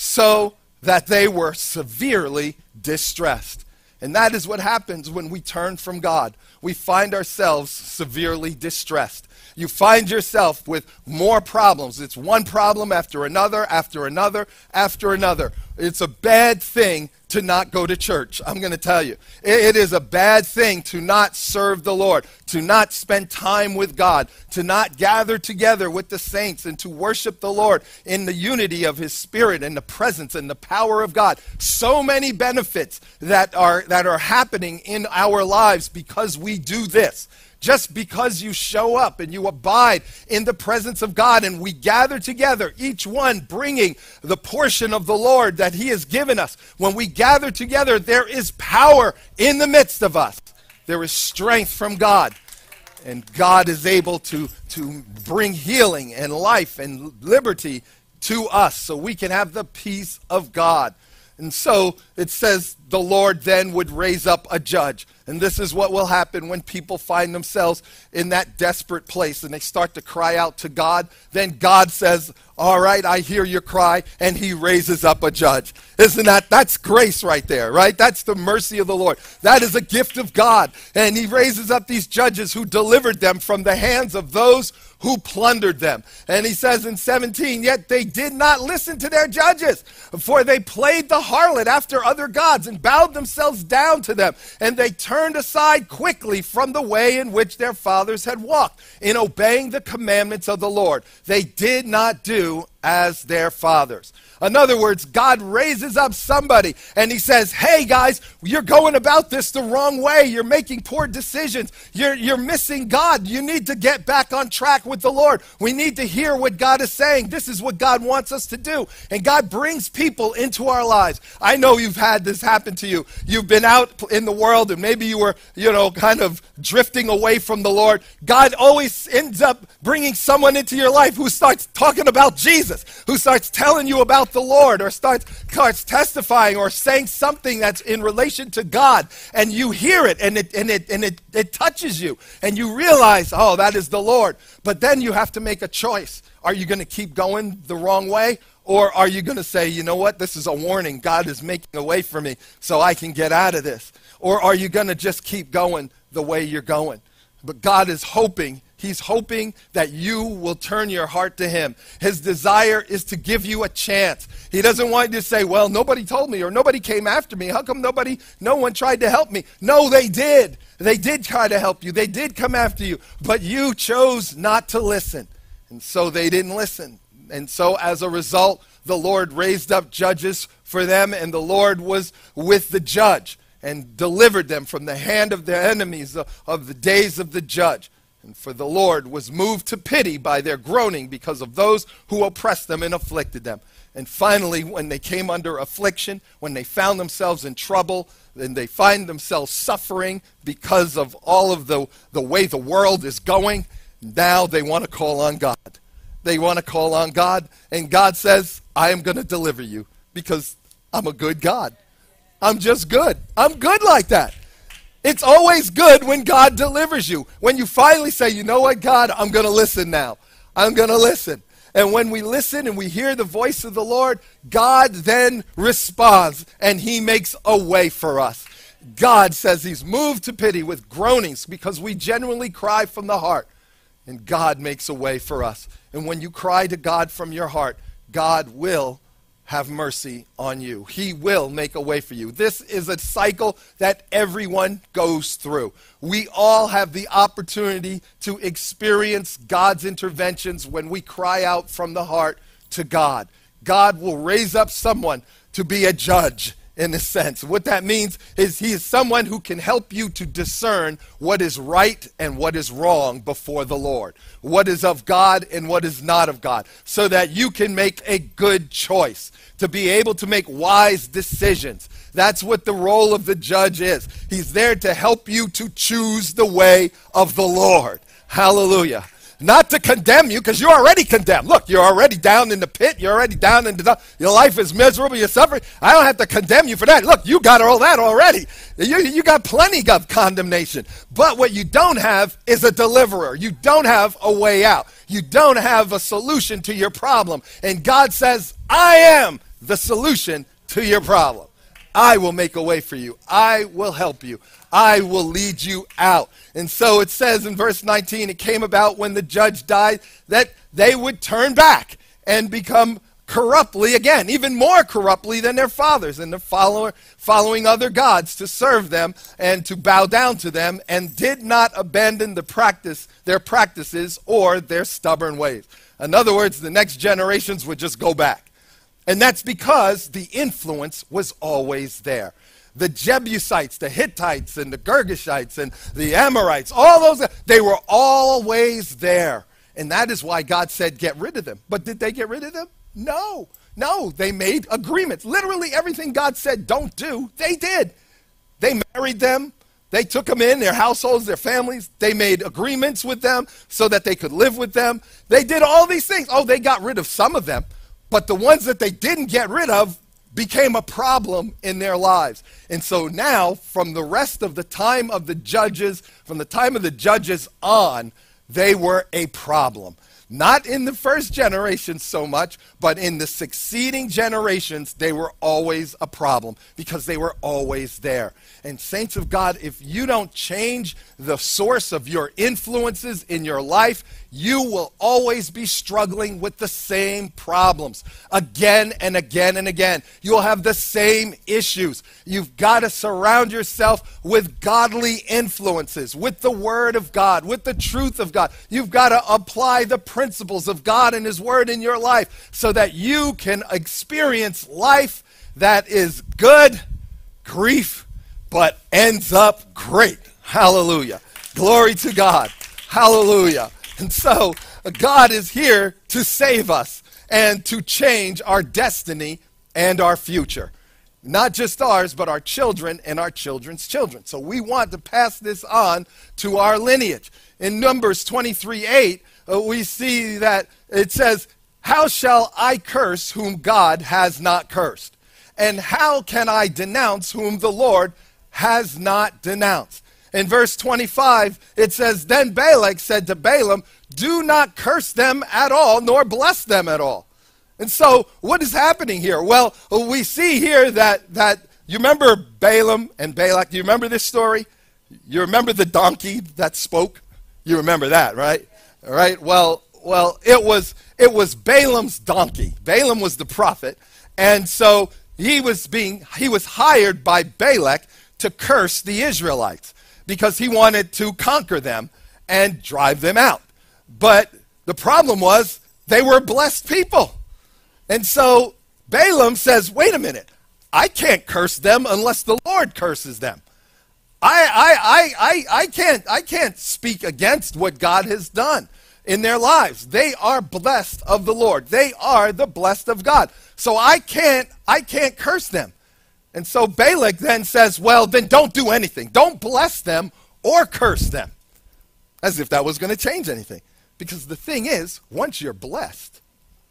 so that they were severely distressed. And that is what happens when we turn from God. We find ourselves severely distressed. You find yourself with more problems. It's one problem after another, after another, after another. It's a bad thing to not go to church. I'm going to tell you. It, it is a bad thing to not serve the Lord, to not spend time with God, to not gather together with the saints and to worship the Lord in the unity of his Spirit and the presence and the power of God. So many benefits that are, that are happening in our lives because we do this. Just because you show up and you abide in the presence of God and we gather together, each one bringing the portion of the Lord that he has given us. When we gather together, there is power in the midst of us. There is strength from God. And God is able to, to bring healing and life and liberty to us so we can have the peace of God. And so it says the Lord then would raise up a judge. And this is what will happen when people find themselves in that desperate place and they start to cry out to God. Then God says, all right, I hear your cry, and he raises up a judge. Isn't that, that's grace right there, right? That's the mercy of the Lord. That is a gift of God. And he raises up these judges who delivered them from the hands of those who plundered them. And he says in seventeen, yet they did not listen to their judges, for they played the harlot after other gods and bowed themselves down to them. And they turned aside quickly from the way in which their fathers had walked, in obeying the commandments of the Lord. They did not do as their fathers. In other words, God raises up somebody and he says, hey guys, you're going about this the wrong way. You're making poor decisions. You're, you're missing God. You need to get back on track with the Lord. We need to hear what God is saying. This is what God wants us to do. And God brings people into our lives. I know you've had this happen to you. You've been out in the world and maybe you were, you know, kind of drifting away from the Lord. God always ends up bringing someone into your life who starts talking about Jesus, who starts telling you about the Lord, or starts, starts testifying or saying something that's in relation to God, and you hear it and it and it and it, it touches you and you realize, oh, that is the Lord. But then you have to make a choice. Are you going to keep going the wrong way, or are you going to say, you know what, this is a warning, God is making a way for me so I can get out of this? Or are you going to just keep going the way you're going? But God is hoping, he's hoping that you will turn your heart to him. His desire is to give you a chance. He doesn't want you to say, well, nobody told me, or nobody came after me. How come nobody, no one tried to help me? No, they did. They did try to help you. They did come after you, but you chose not to listen. And so they didn't listen. And so as a result, the Lord raised up judges for them, and the Lord was with the judge and delivered them from the hand of their enemies of, of the days of the judge. And for the Lord was moved to pity by their groaning because of those who oppressed them and afflicted them. And finally, when they came under affliction, when they found themselves in trouble, and they find themselves suffering because of all of the, the way the world is going, now they want to call on God. They want to call on God, and God says, I am going to deliver you because I'm a good God. I'm just good. I'm good like that. It's always good when God delivers you. When you finally say, you know what, God, I'm going to listen now. I'm going to listen. And when we listen and we hear the voice of the Lord, God then responds and he makes a way for us. God says he's moved to pity with groanings because we genuinely cry from the heart. And God makes a way for us. And when you cry to God from your heart, God will have mercy on you. He will make a way for you. This is a cycle that everyone goes through. We all have the opportunity to experience God's interventions when we cry out from the heart to God. God will raise up someone to be a judge in a sense. What that means is he is someone who can help you to discern what is right and what is wrong before the Lord, what is of God and what is not of God, so that you can make a good choice, to be able to make wise decisions. That's what the role of the judge is. He's there to help you to choose the way of the Lord. Hallelujah. Not to condemn you, because you're already condemned. Look, you're already down in the pit. You're already down in the, your life is miserable. You're suffering. I don't have to condemn you for that. Look, you got all that already. You, you got plenty of condemnation. But what you don't have is a deliverer. You don't have a way out. You don't have a solution to your problem. And God says, I am the solution to your problem. I will make a way for you. I will help you. I will lead you out. And so it says in verse nineteen, it came about when the judge died that they would turn back and become corruptly again, even more corruptly than their fathers, and the follower, following other gods to serve them and to bow down to them, and did not abandon the practice, their practices or their stubborn ways. In other words, the next generations would just go back. And that's because the influence was always there. The Jebusites, the Hittites, and the Girgashites, and the Amorites, all those, they were always there. And that is why God said, get rid of them. But did they get rid of them? No. No, they made agreements. Literally everything God said don't do, they did. They married them. They took them in, their households, their families. They made agreements with them so that they could live with them. They did all these things. Oh, they got rid of some of them. But the ones that they didn't get rid of became a problem in their lives. And so now, from the rest of the time of the judges, from the time of the judges on, they were a problem. Not in the first generation so much, but in the succeeding generations, they were always a problem because they were always there. And saints of God, if you don't change the source of your influences in your life, you will always be struggling with the same problems again and again and again. You'll have the same issues. You've got to surround yourself with godly influences, with the Word of God, with the truth of God. You've got to apply the principles of God and His Word in your life so that you can experience life that is good, grief, but ends up great. Hallelujah. Glory to God. Hallelujah. And so God is here to save us and to change our destiny and our future. Not just ours, but our children and our children's children. So we want to pass this on to our lineage. In Numbers twenty-three eight, uh, we see that it says, how shall I curse whom God has not cursed? And how can I denounce whom the Lord has not denounced? In verse twenty-five, it says, then Balak said to Balaam, do not curse them at all, nor bless them at all. And so what is happening here? Well, we see here that, that you remember Balaam and Balak. Do you remember this story? You remember the donkey that spoke? You remember that, right? All right. Well, well, it was, it was Balaam's donkey. Balaam was the prophet. And so he was being, he was hired by Balak to curse the Israelites because he wanted to conquer them and drive them out. But the problem was they were blessed people. And so Balaam says, wait a minute, I can't curse them unless the Lord curses them. I, I, I, I, I, can't, I can't speak against what God has done in their lives. They are blessed of the Lord. They are the blessed of God. So I can't, I can't curse them. And so Balak then says, well, then don't do anything. Don't bless them or curse them. As if that was going to change anything. Because the thing is, once you're blessed,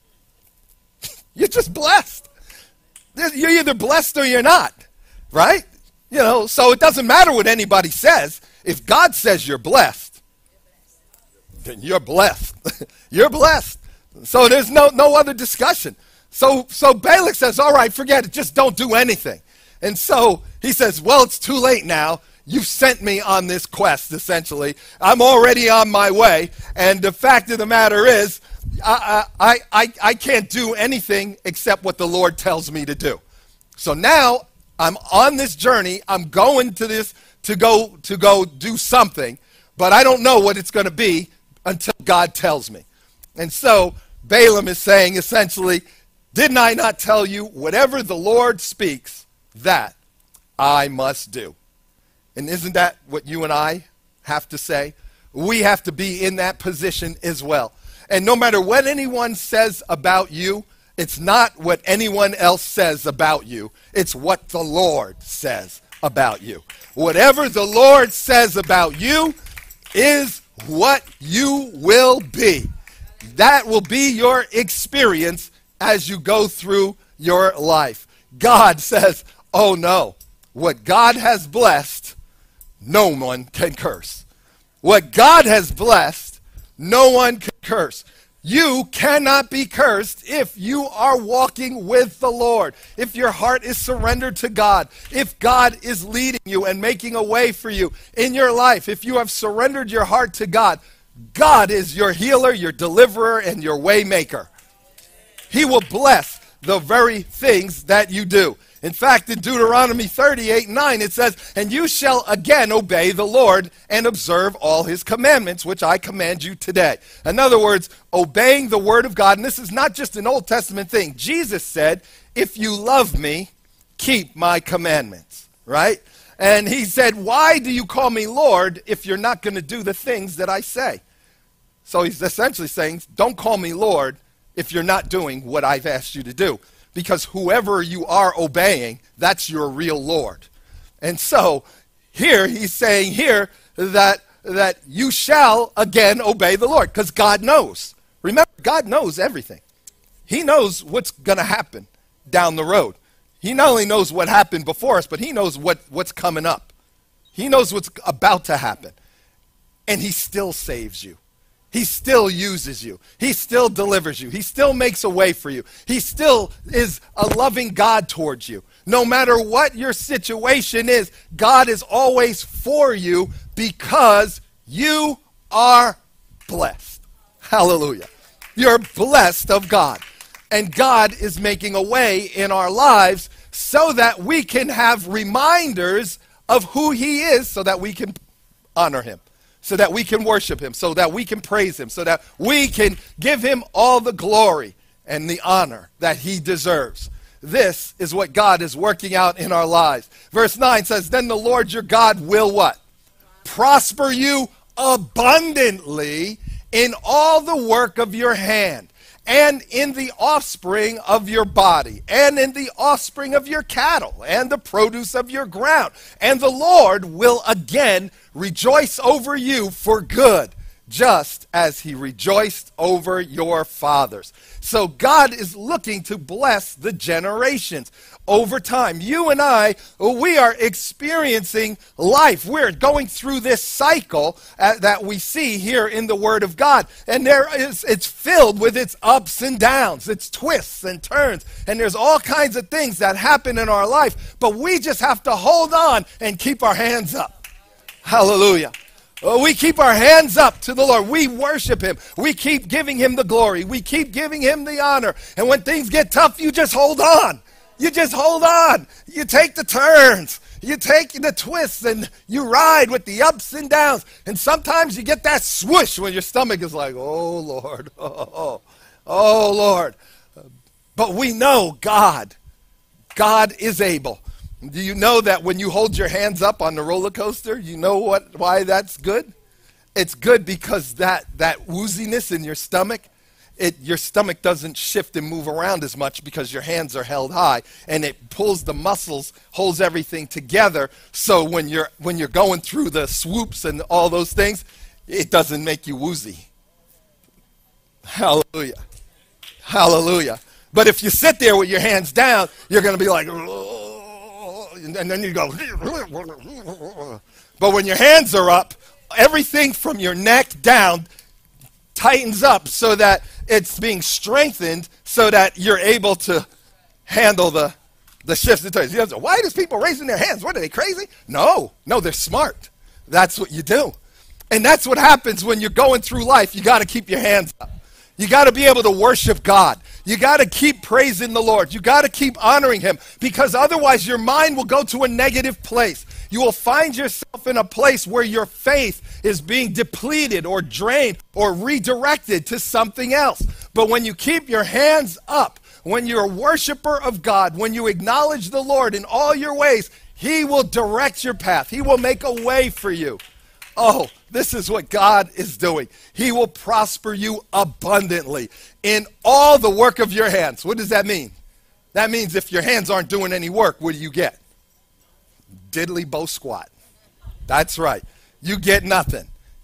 you're just blessed. You're either blessed or you're not, right? You know, so it doesn't matter what anybody says. If God says you're blessed, then you're blessed. You're blessed. So there's no, no other discussion. So, so Balak says, all right, forget it. Just don't do anything. And so he says, well, it's too late now. You've sent me on this quest, essentially. I'm already on my way. And the fact of the matter is, I, I, I, I can't do anything except what the Lord tells me to do. So now I'm on this journey. I'm going to this to go, to go do something. But I don't know what it's going to be until God tells me. And so Balaam is saying, essentially, didn't I not tell you, whatever the Lord speaks, that I must do? And isn't that what you and I have to say? We have to be in that position as well. And no matter what anyone says about you, it's not what anyone else says about you. It's what the Lord says about you. Whatever the Lord says about you is what you will be. That will be your experience as you go through your life. God says, oh no, what God has blessed, no one can curse. What God has blessed, no one can curse. You cannot be cursed if you are walking with the Lord, if your heart is surrendered to God, if God is leading you and making a way for you in your life, if you have surrendered your heart to God. God is your healer, your deliverer, and your way maker. He will bless the very things that you do. In fact, in Deuteronomy thirty-eight nine, it says, and you shall again obey the Lord and observe all his commandments, which I command you today. In other words, obeying the word of God. And this is not just an Old Testament thing. Jesus said, if you love me, keep my commandments, right? And he said, why do you call me Lord if you're not going to do the things that I say? So he's essentially saying, don't call me Lord if you're not doing what I've asked you to do. Because whoever you are obeying, that's your real Lord. And so here he's saying here that, that you shall again obey the Lord. Because God knows. Remember, God knows everything. He knows what's going to happen down the road. He not only knows what happened before us, but he knows what, what's coming up. He knows what's about to happen. And he still saves you. He still uses you. He still delivers you. He still makes a way for you. He still is a loving God towards you. No matter what your situation is, God is always for you because you are blessed. Hallelujah. You're blessed of God. And God is making a way in our lives so that we can have reminders of who he is so that we can honor him. So that we can worship him, so that we can praise him, so that we can give him all the glory and the honor that he deserves. This is what God is working out in our lives. Verse nine says, then the Lord your God will what? Prosper you abundantly in all the work of your hand, and in the offspring of your body, and in the offspring of your cattle, and the produce of your ground. And the Lord will again rejoice over you for good, just as he rejoiced over your fathers. So God is looking to bless the generations over time. You and I, we are experiencing life. We're going through this cycle uh, that we see here in the Word of God. And there is, it's filled with its ups and downs, its twists and turns. And there's all kinds of things that happen in our life. But we just have to hold on and keep our hands up. Hallelujah. Well, we keep our hands up to the Lord. We worship him. We keep giving him the glory. We keep giving him the honor. And when things get tough, you just hold on. You just hold on. You take the turns. You take the twists and you ride with the ups and downs. And sometimes you get that swoosh when your stomach is like, oh, Lord. Oh, oh, oh Lord. But we know God. God is able. Do you know that when you hold your hands up on the roller coaster, you know what? Why that's good? It's good because that, that wooziness in your stomach, it, your stomach doesn't shift and move around as much because your hands are held high, and it pulls the muscles, holds everything together. So when you're when you're going through the swoops and all those things, it doesn't make you woozy. Hallelujah. Hallelujah. But if you sit there with your hands down, you're going to be like, and then you go. But when your hands are up, everything from your neck down tightens up so that it's being strengthened so that you're able to handle the, the shifts and turns. You know, why does people raising their hands? What, are they crazy? No, no, they're smart. That's what you do. And that's what happens when you're going through life. You got to keep your hands up. You got to be able to worship God. You got to keep praising the Lord. You got to keep honoring him, because otherwise your mind will go to a negative place. You will find yourself in a place where your faith is being depleted or drained or redirected to something else. But when you keep your hands up, when you're a worshiper of God, when you acknowledge the Lord in all your ways, he will direct your path. He will make a way for you. Oh, this is what God is doing. He will prosper you abundantly in all the work of your hands. What does that mean? That means if your hands aren't doing any work, what do you get? Diddly bow squat. That's right. You get nothing.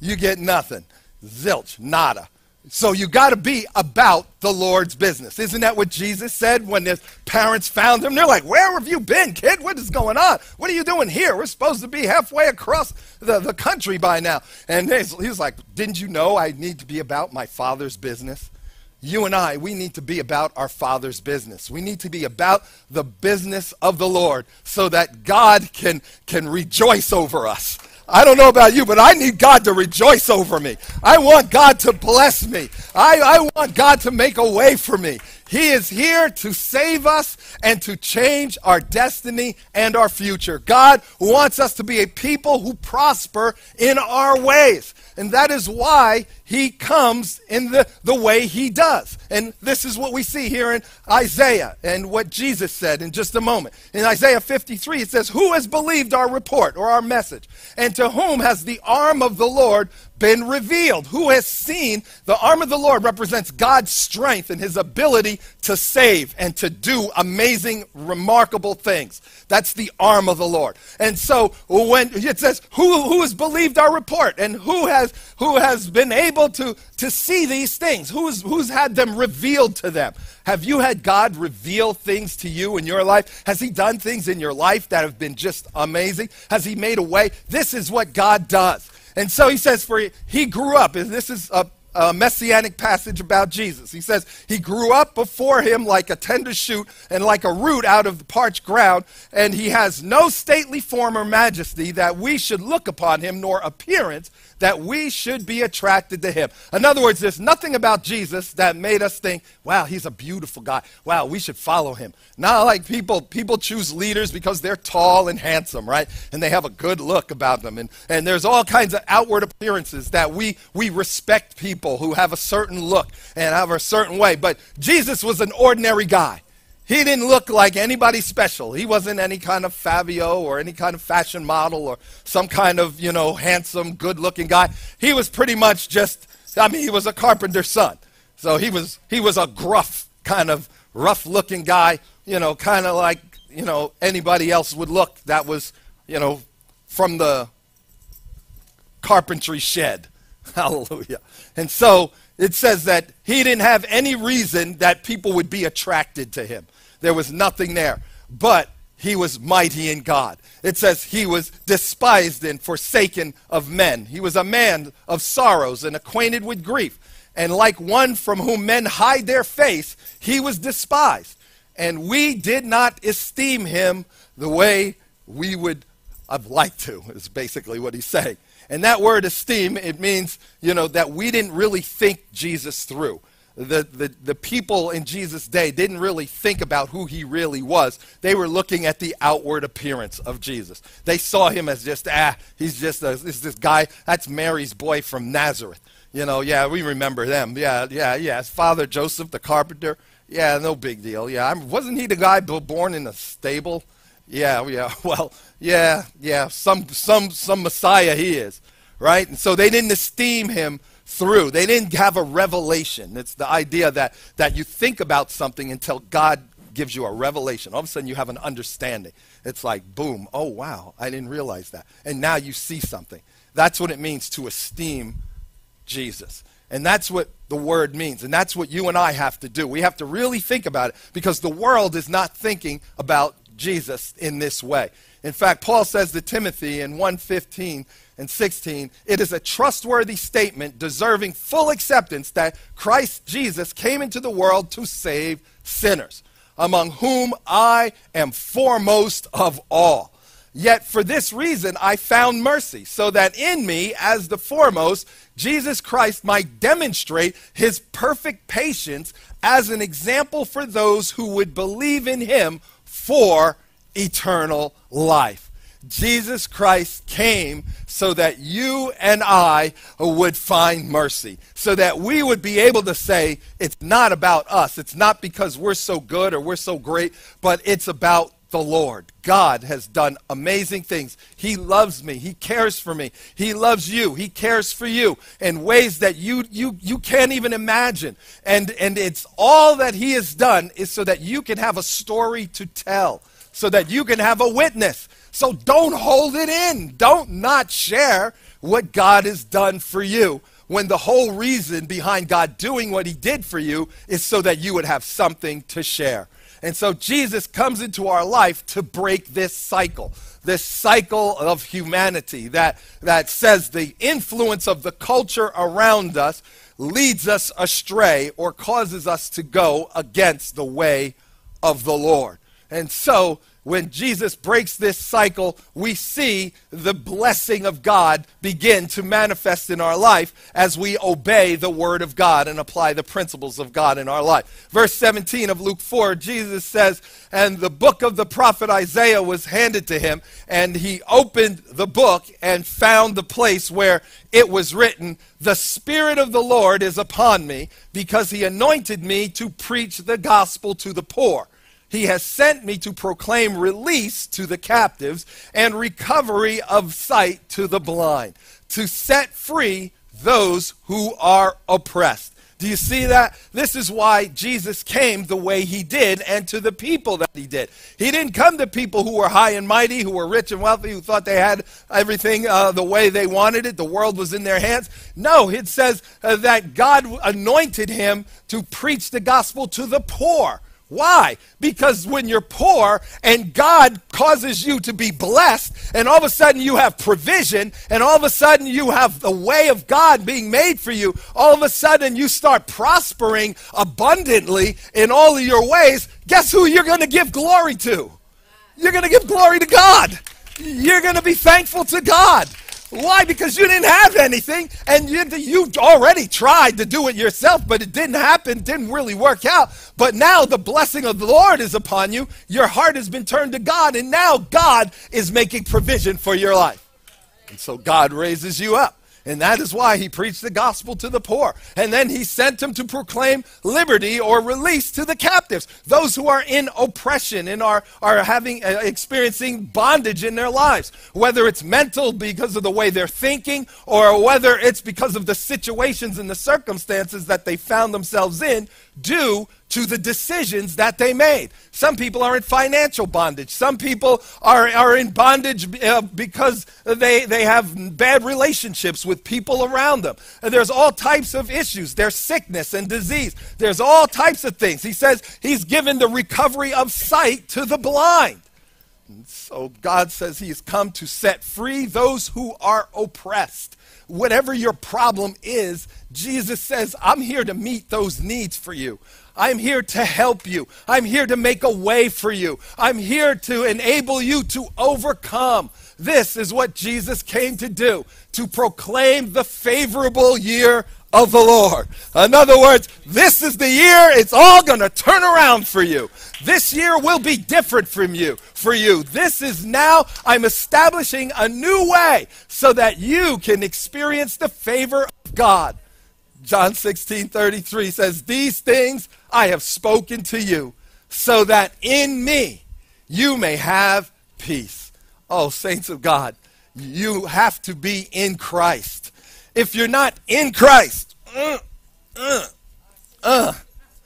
you get nothing. Zilch, nada. So you got to be about the Lord's business. Isn't that what Jesus said when his parents found him? They're like, where have you been, kid? What is going on? What are you doing here? We're supposed to be halfway across the, the country by now. And he's, he's like, didn't you know I need to be about my Father's business? You and I, we need to be about our Father's business. We need to be about the business of the Lord so that God can, can rejoice over us. I don't know about you, but I need God to rejoice over me. I want God to bless me. I, I want God to make a way for me. He is here to save us and to change our destiny and our future. God wants us to be a people who prosper in our ways. And that is why he comes in the, the way he does. And this is what we see here in Isaiah and what Jesus said in just a moment. In Isaiah fifty-three, it says, who has believed our report or our message? And to whom has the arm of the Lord been revealed? Who has seen? The arm of the Lord represents God's strength and his ability to save and to do amazing, remarkable things. That's the arm of the Lord. And so when it says, who, who has believed our report? And who has who has been able to, to see these things? Who's, who's had them revealed to them? Have you had God reveal things to you in your life? Has he done things in your life that have been just amazing? Has he made a way? This is what God does. And so he says, for he grew up, and this is a, a messianic passage about Jesus. He says, he grew up before him like a tender shoot and like a root out of the parched ground, and he has no stately form or majesty that we should look upon him, nor appearance that we should be attracted to him. In other words, there's nothing about Jesus that made us think, wow, he's a beautiful guy. Wow, we should follow him. Not like people people choose leaders because they're tall and handsome, right? And they have a good look about them. And, and there's all kinds of outward appearances that we, we respect people who have a certain look and have a certain way. But Jesus was an ordinary guy. He didn't look like anybody special. He wasn't any kind of Fabio or any kind of fashion model or some kind of, you know, handsome, good-looking guy. He was pretty much just, I mean, he was a carpenter's son. So he was he was a gruff, kind of rough-looking guy, you know, kind of like, you know, anybody else would look that was, you know, from the carpentry shed. Hallelujah. And so it says that he didn't have any reason that people would be attracted to him. There was nothing there. But he was mighty in God. It says he was despised and forsaken of men. He was a man of sorrows and acquainted with grief. And like one from whom men hide their face, he was despised. And we did not esteem him the way we would have liked to, is basically what he's saying. And that word esteem, it means, you know, that we didn't really think Jesus through. The, the, the people in Jesus' day didn't really think about who he really was. They were looking at the outward appearance of Jesus. They saw him as just, ah, he's just a, this, this guy, that's Mary's boy from Nazareth. You know, yeah, we remember them. Yeah, yeah, yeah. His father, Joseph, the carpenter. Yeah, no big deal. Yeah, I'm, wasn't he the guy born in a stable? Yeah, yeah, well, yeah, yeah, some, some, some Messiah he is, right? And so they didn't esteem him through. They didn't have a revelation. It's the idea that, that you think about something until God gives you a revelation. All of a sudden you have an understanding. It's like, boom, oh, wow, I didn't realize that. And now you see something. That's what it means to esteem Jesus. And that's what the word means. And that's what you and I have to do. We have to really think about it because the world is not thinking about Jesus in this way. In fact, Paul says to Timothy in one fifteen and sixteen, it is a trustworthy statement deserving full acceptance that Christ Jesus came into the world to save sinners, among whom I am foremost of all. Yet for this reason I found mercy, so that in me, as the foremost, Jesus Christ might demonstrate his perfect patience as an example for those who would believe in him for eternal life. Jesus Christ came so that you and I would find mercy, so that we would be able to say, it's not about us, it's not because we're so good or we're so great, but it's about the Lord. God has done amazing things. He loves me. He cares for me. He loves you. He cares for you in ways that you you you can't even imagine. And and it's all that he has done is so that you can have a story to tell, so that you can have a witness. So don't hold it in. Don't not share what God has done for you, when the whole reason behind God doing what he did for you is so that you would have something to share. And so Jesus comes into our life to break this cycle, this cycle of humanity that, that says the influence of the culture around us leads us astray or causes us to go against the way of the Lord. And so when Jesus breaks this cycle, we see the blessing of God begin to manifest in our life as we obey the word of God and apply the principles of God in our life. Verse seventeen of Luke four, Jesus says, and the book of the prophet Isaiah was handed to him, and he opened the book and found the place where it was written, the Spirit of the Lord is upon me, because he anointed me to preach the gospel to the poor. He has sent me to proclaim release to the captives and recovery of sight to the blind, to set free those who are oppressed. Do you see that? This is why Jesus came the way he did and to the people that he did. He didn't come to people who were high and mighty, who were rich and wealthy, who thought they had everything uh, the way they wanted it. The world was in their hands. No, it says uh, that God anointed him to preach the gospel to the poor. Why? Because when you're poor and God causes you to be blessed, and all of a sudden you have provision, and all of a sudden you have the way of God being made for you, all of a sudden you start prospering abundantly in all of your ways, guess who you're going to give glory to? You're going to give glory to God. You're going to be thankful to God. Why? Because you didn't have anything, and you, you already tried to do it yourself, but it didn't happen, didn't really work out. But now the blessing of the Lord is upon you. Your heart has been turned to God, and now God is making provision for your life. And so God raises you up. And that is why he preached the gospel to the poor. And then he sent him to proclaim liberty or release to the captives, those who are in oppression and are, are having uh, experiencing bondage in their lives, whether it's mental because of the way they're thinking, or whether it's because of the situations and the circumstances that they found themselves in due to the decisions that they made. Some people are in financial bondage. Some people are, are in bondage uh, because they, they have bad relationships with people around them. And there's all types of issues. There's sickness and disease. There's all types of things. He says he's given the recovery of sight to the blind. And so God says he's come to set free those who are oppressed. Whatever your problem is, Jesus says, I'm here to meet those needs for you. I'm here to help you. I'm here to make a way for you. I'm here to enable you to overcome. This is what Jesus came to do, to proclaim the favorable year of the Lord. In other words, this is the year it's all going to turn around for you. This year will be different from you, for you. This is now, I'm establishing a new way so that you can experience the favor of God. John sixteen thirty-three says, these things I have spoken to you, so that in me you may have peace. Oh, saints of God, you have to be in Christ. If you're not in Christ, uh, uh, uh,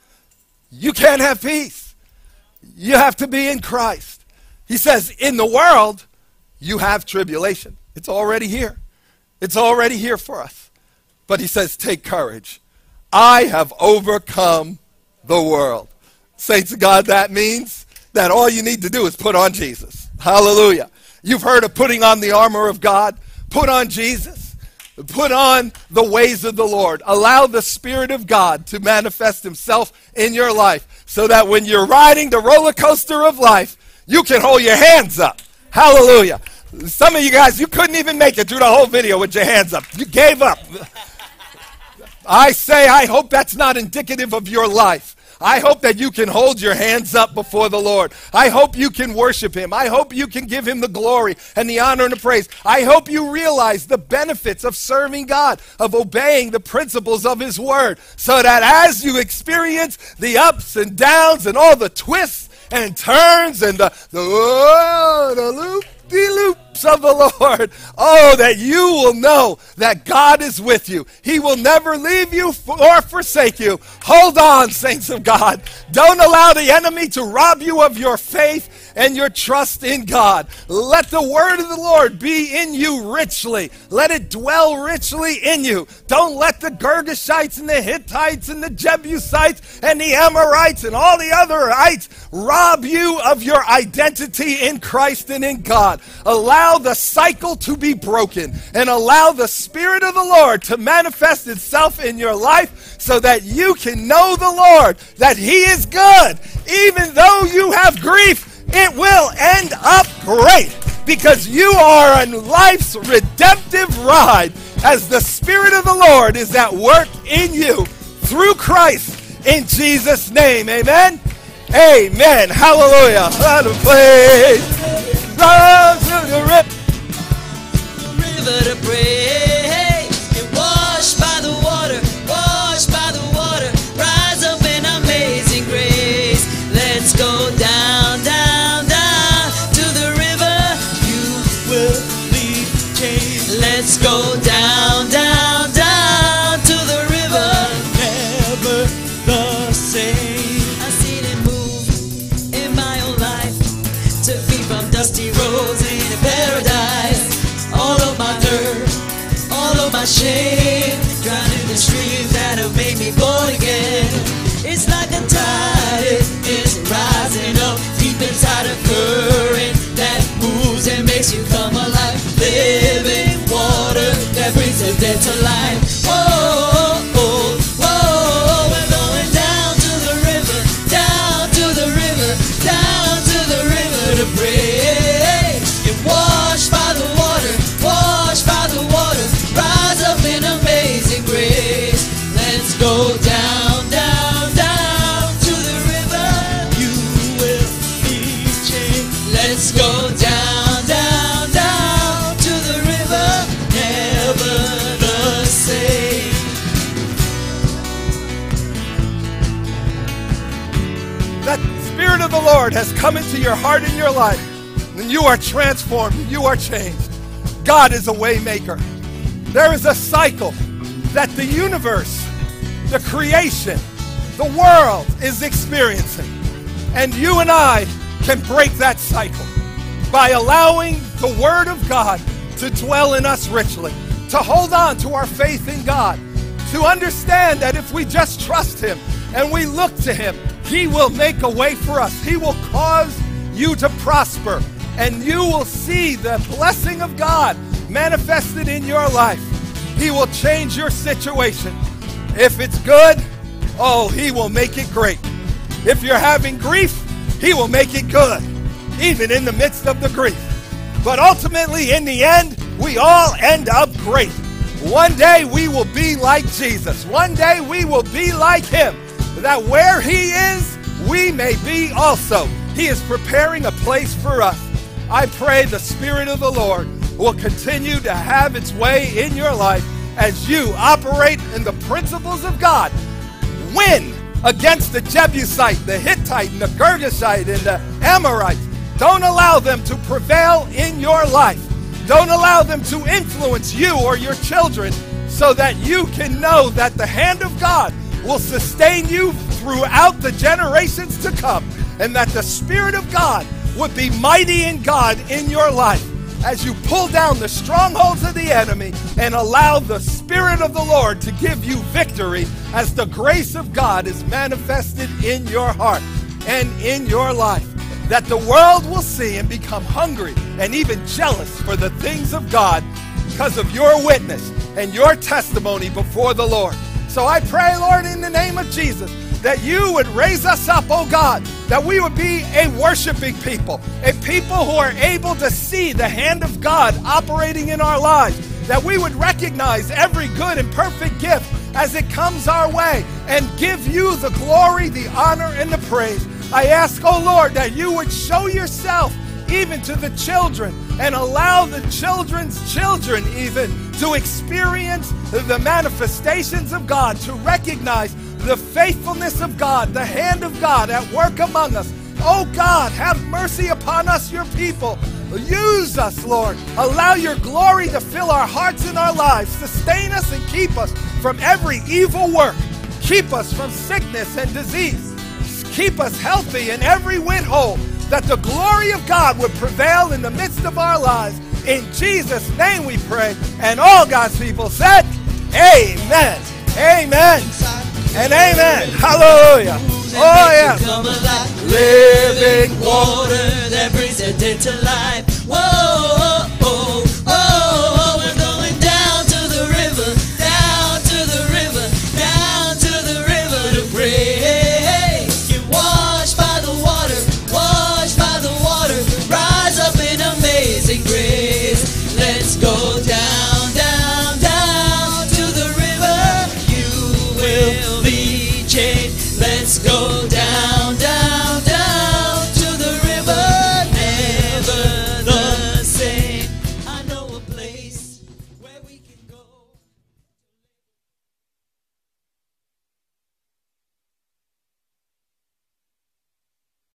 you can't have peace. You have to be in Christ. He says, in the world, you have tribulation. It's already here. It's already here for us. But he says, take courage. I have overcome the world. Saints of God, that means that all you need to do is put on Jesus. Hallelujah. You've heard of putting on the armor of God. Put on Jesus. Put on the ways of the Lord. Allow the Spirit of God to manifest himself in your life so that when you're riding the roller coaster of life, you can hold your hands up. Hallelujah. Some of you guys, you couldn't even make it through the whole video with your hands up. You gave up. I say, I hope that's not indicative of your life. I hope that you can hold your hands up before the Lord. I hope you can worship him. I hope you can give him the glory and the honor and the praise. I hope you realize the benefits of serving God, of obeying the principles of his word, so that as you experience the ups and downs and all the twists and turns and the, the, oh, the loop-de-loops of the Lord, oh, that you will know that God is with you. He will never leave you or forsake you. Hold on, saints of God. Don't allow the enemy to rob you of your faith. and your trust in God. Let the word of the Lord be in you richly. Let it dwell richly in you. Don't let the Girgashites and the Hittites and the Jebusites and the Amorites and all the other ites rob you of your identity in Christ and in God. Allow the cycle to be broken and allow the Spirit of the Lord to manifest itself in your life so that you can know the Lord, that He is good. Even though you have grief, it will end up great because you are on life's redemptive ride as the Spirit of the Lord is at work in you through Christ in Jesus' name. Amen. Amen. Hallelujah. Let us praise. Run to the river. River to praise. Get washed by the water. Washed by the water. Rise up in amazing grace. Let's go down, down, down to the river. You will be changed. Let's go down, down, down to the river. Never the same. I've seen it move in my own life. Took me from dusty roads into paradise. All of my dirt, all of my shame, drowned in the streams that have made me born again. It's like the tide is rising up deep inside a current that moves and makes you come alive. Living water that brings the dead to life. Whoa, whoa, whoa, we're going down to the river, down to the river, down to the river to pray. Get washed by the water, washed by the water, rise up in amazing grace. Let's go down, down, down to the river. You will be changed. Let's go down, down, down to the river. Never the same. That Spirit of the Lord has come into your heart and your life, and you are transformed, and you are changed. God is a way maker. There is a cycle that the universe, the creation, the world is experiencing. And you and I can break that cycle by allowing the Word of God to dwell in us richly, to hold on to our faith in God, to understand that if we just trust Him and we look to Him, He will make a way for us. He will cause you to prosper, and you will see the blessing of God manifested in your life. He will change your situation. If it's good, oh, He will make it great. If you're having grief, He will make it good, even in the midst of the grief. But ultimately, in the end, we all end up great. One day we will be like Jesus. One day we will be like Him, that where He is, we may be also. He is preparing a place for us. I pray the Spirit of the Lord will continue to have its way in your life as you operate in the principles of God. Win against the Jebusite, the Hittite, and the Girgashite, and the Amorites. Don't allow them to prevail in your life. Don't allow them to influence you or your children, so that you can know that the hand of God will sustain you throughout the generations to come, and that the Spirit of God would be mighty in God in your life as you pull down the strongholds of the enemy and allow the Spirit of the Lord to give you victory as the grace of God is manifested in your heart and in your life, that the world will see and become hungry and even jealous for the things of God because of your witness and your testimony before the Lord. So I pray, Lord, in the name of Jesus, that you would raise us up, oh God, that we would be a worshiping people, a people who are able to see the hand of God operating in our lives, that we would recognize every good and perfect gift as it comes our way and give you the glory, the honor, and the praise. I ask, oh Lord, that you would show yourself even to the children and allow the children's children even to experience the manifestations of God, to recognize the faithfulness of God, the hand of God at work among us. Oh God, have mercy upon us, your people. Use us, Lord. Allow your glory to fill our hearts and our lives. Sustain us and keep us from every evil work. Keep us from sickness and disease. Keep us healthy and every whit whole. that the glory of God would prevail in the midst of our lives. In Jesus' name we pray. And all God's people said, amen, amen, and amen. Hallelujah. Oh, yeah. Living water that brings the dead to life. Whoa, oh, oh, oh, we're going down to the river, down to the river, down to the river to pray. Get washed by the water, washed by the water, rise up in amazing grace. Let's go down, down, down to the river. You will be changed. Let's go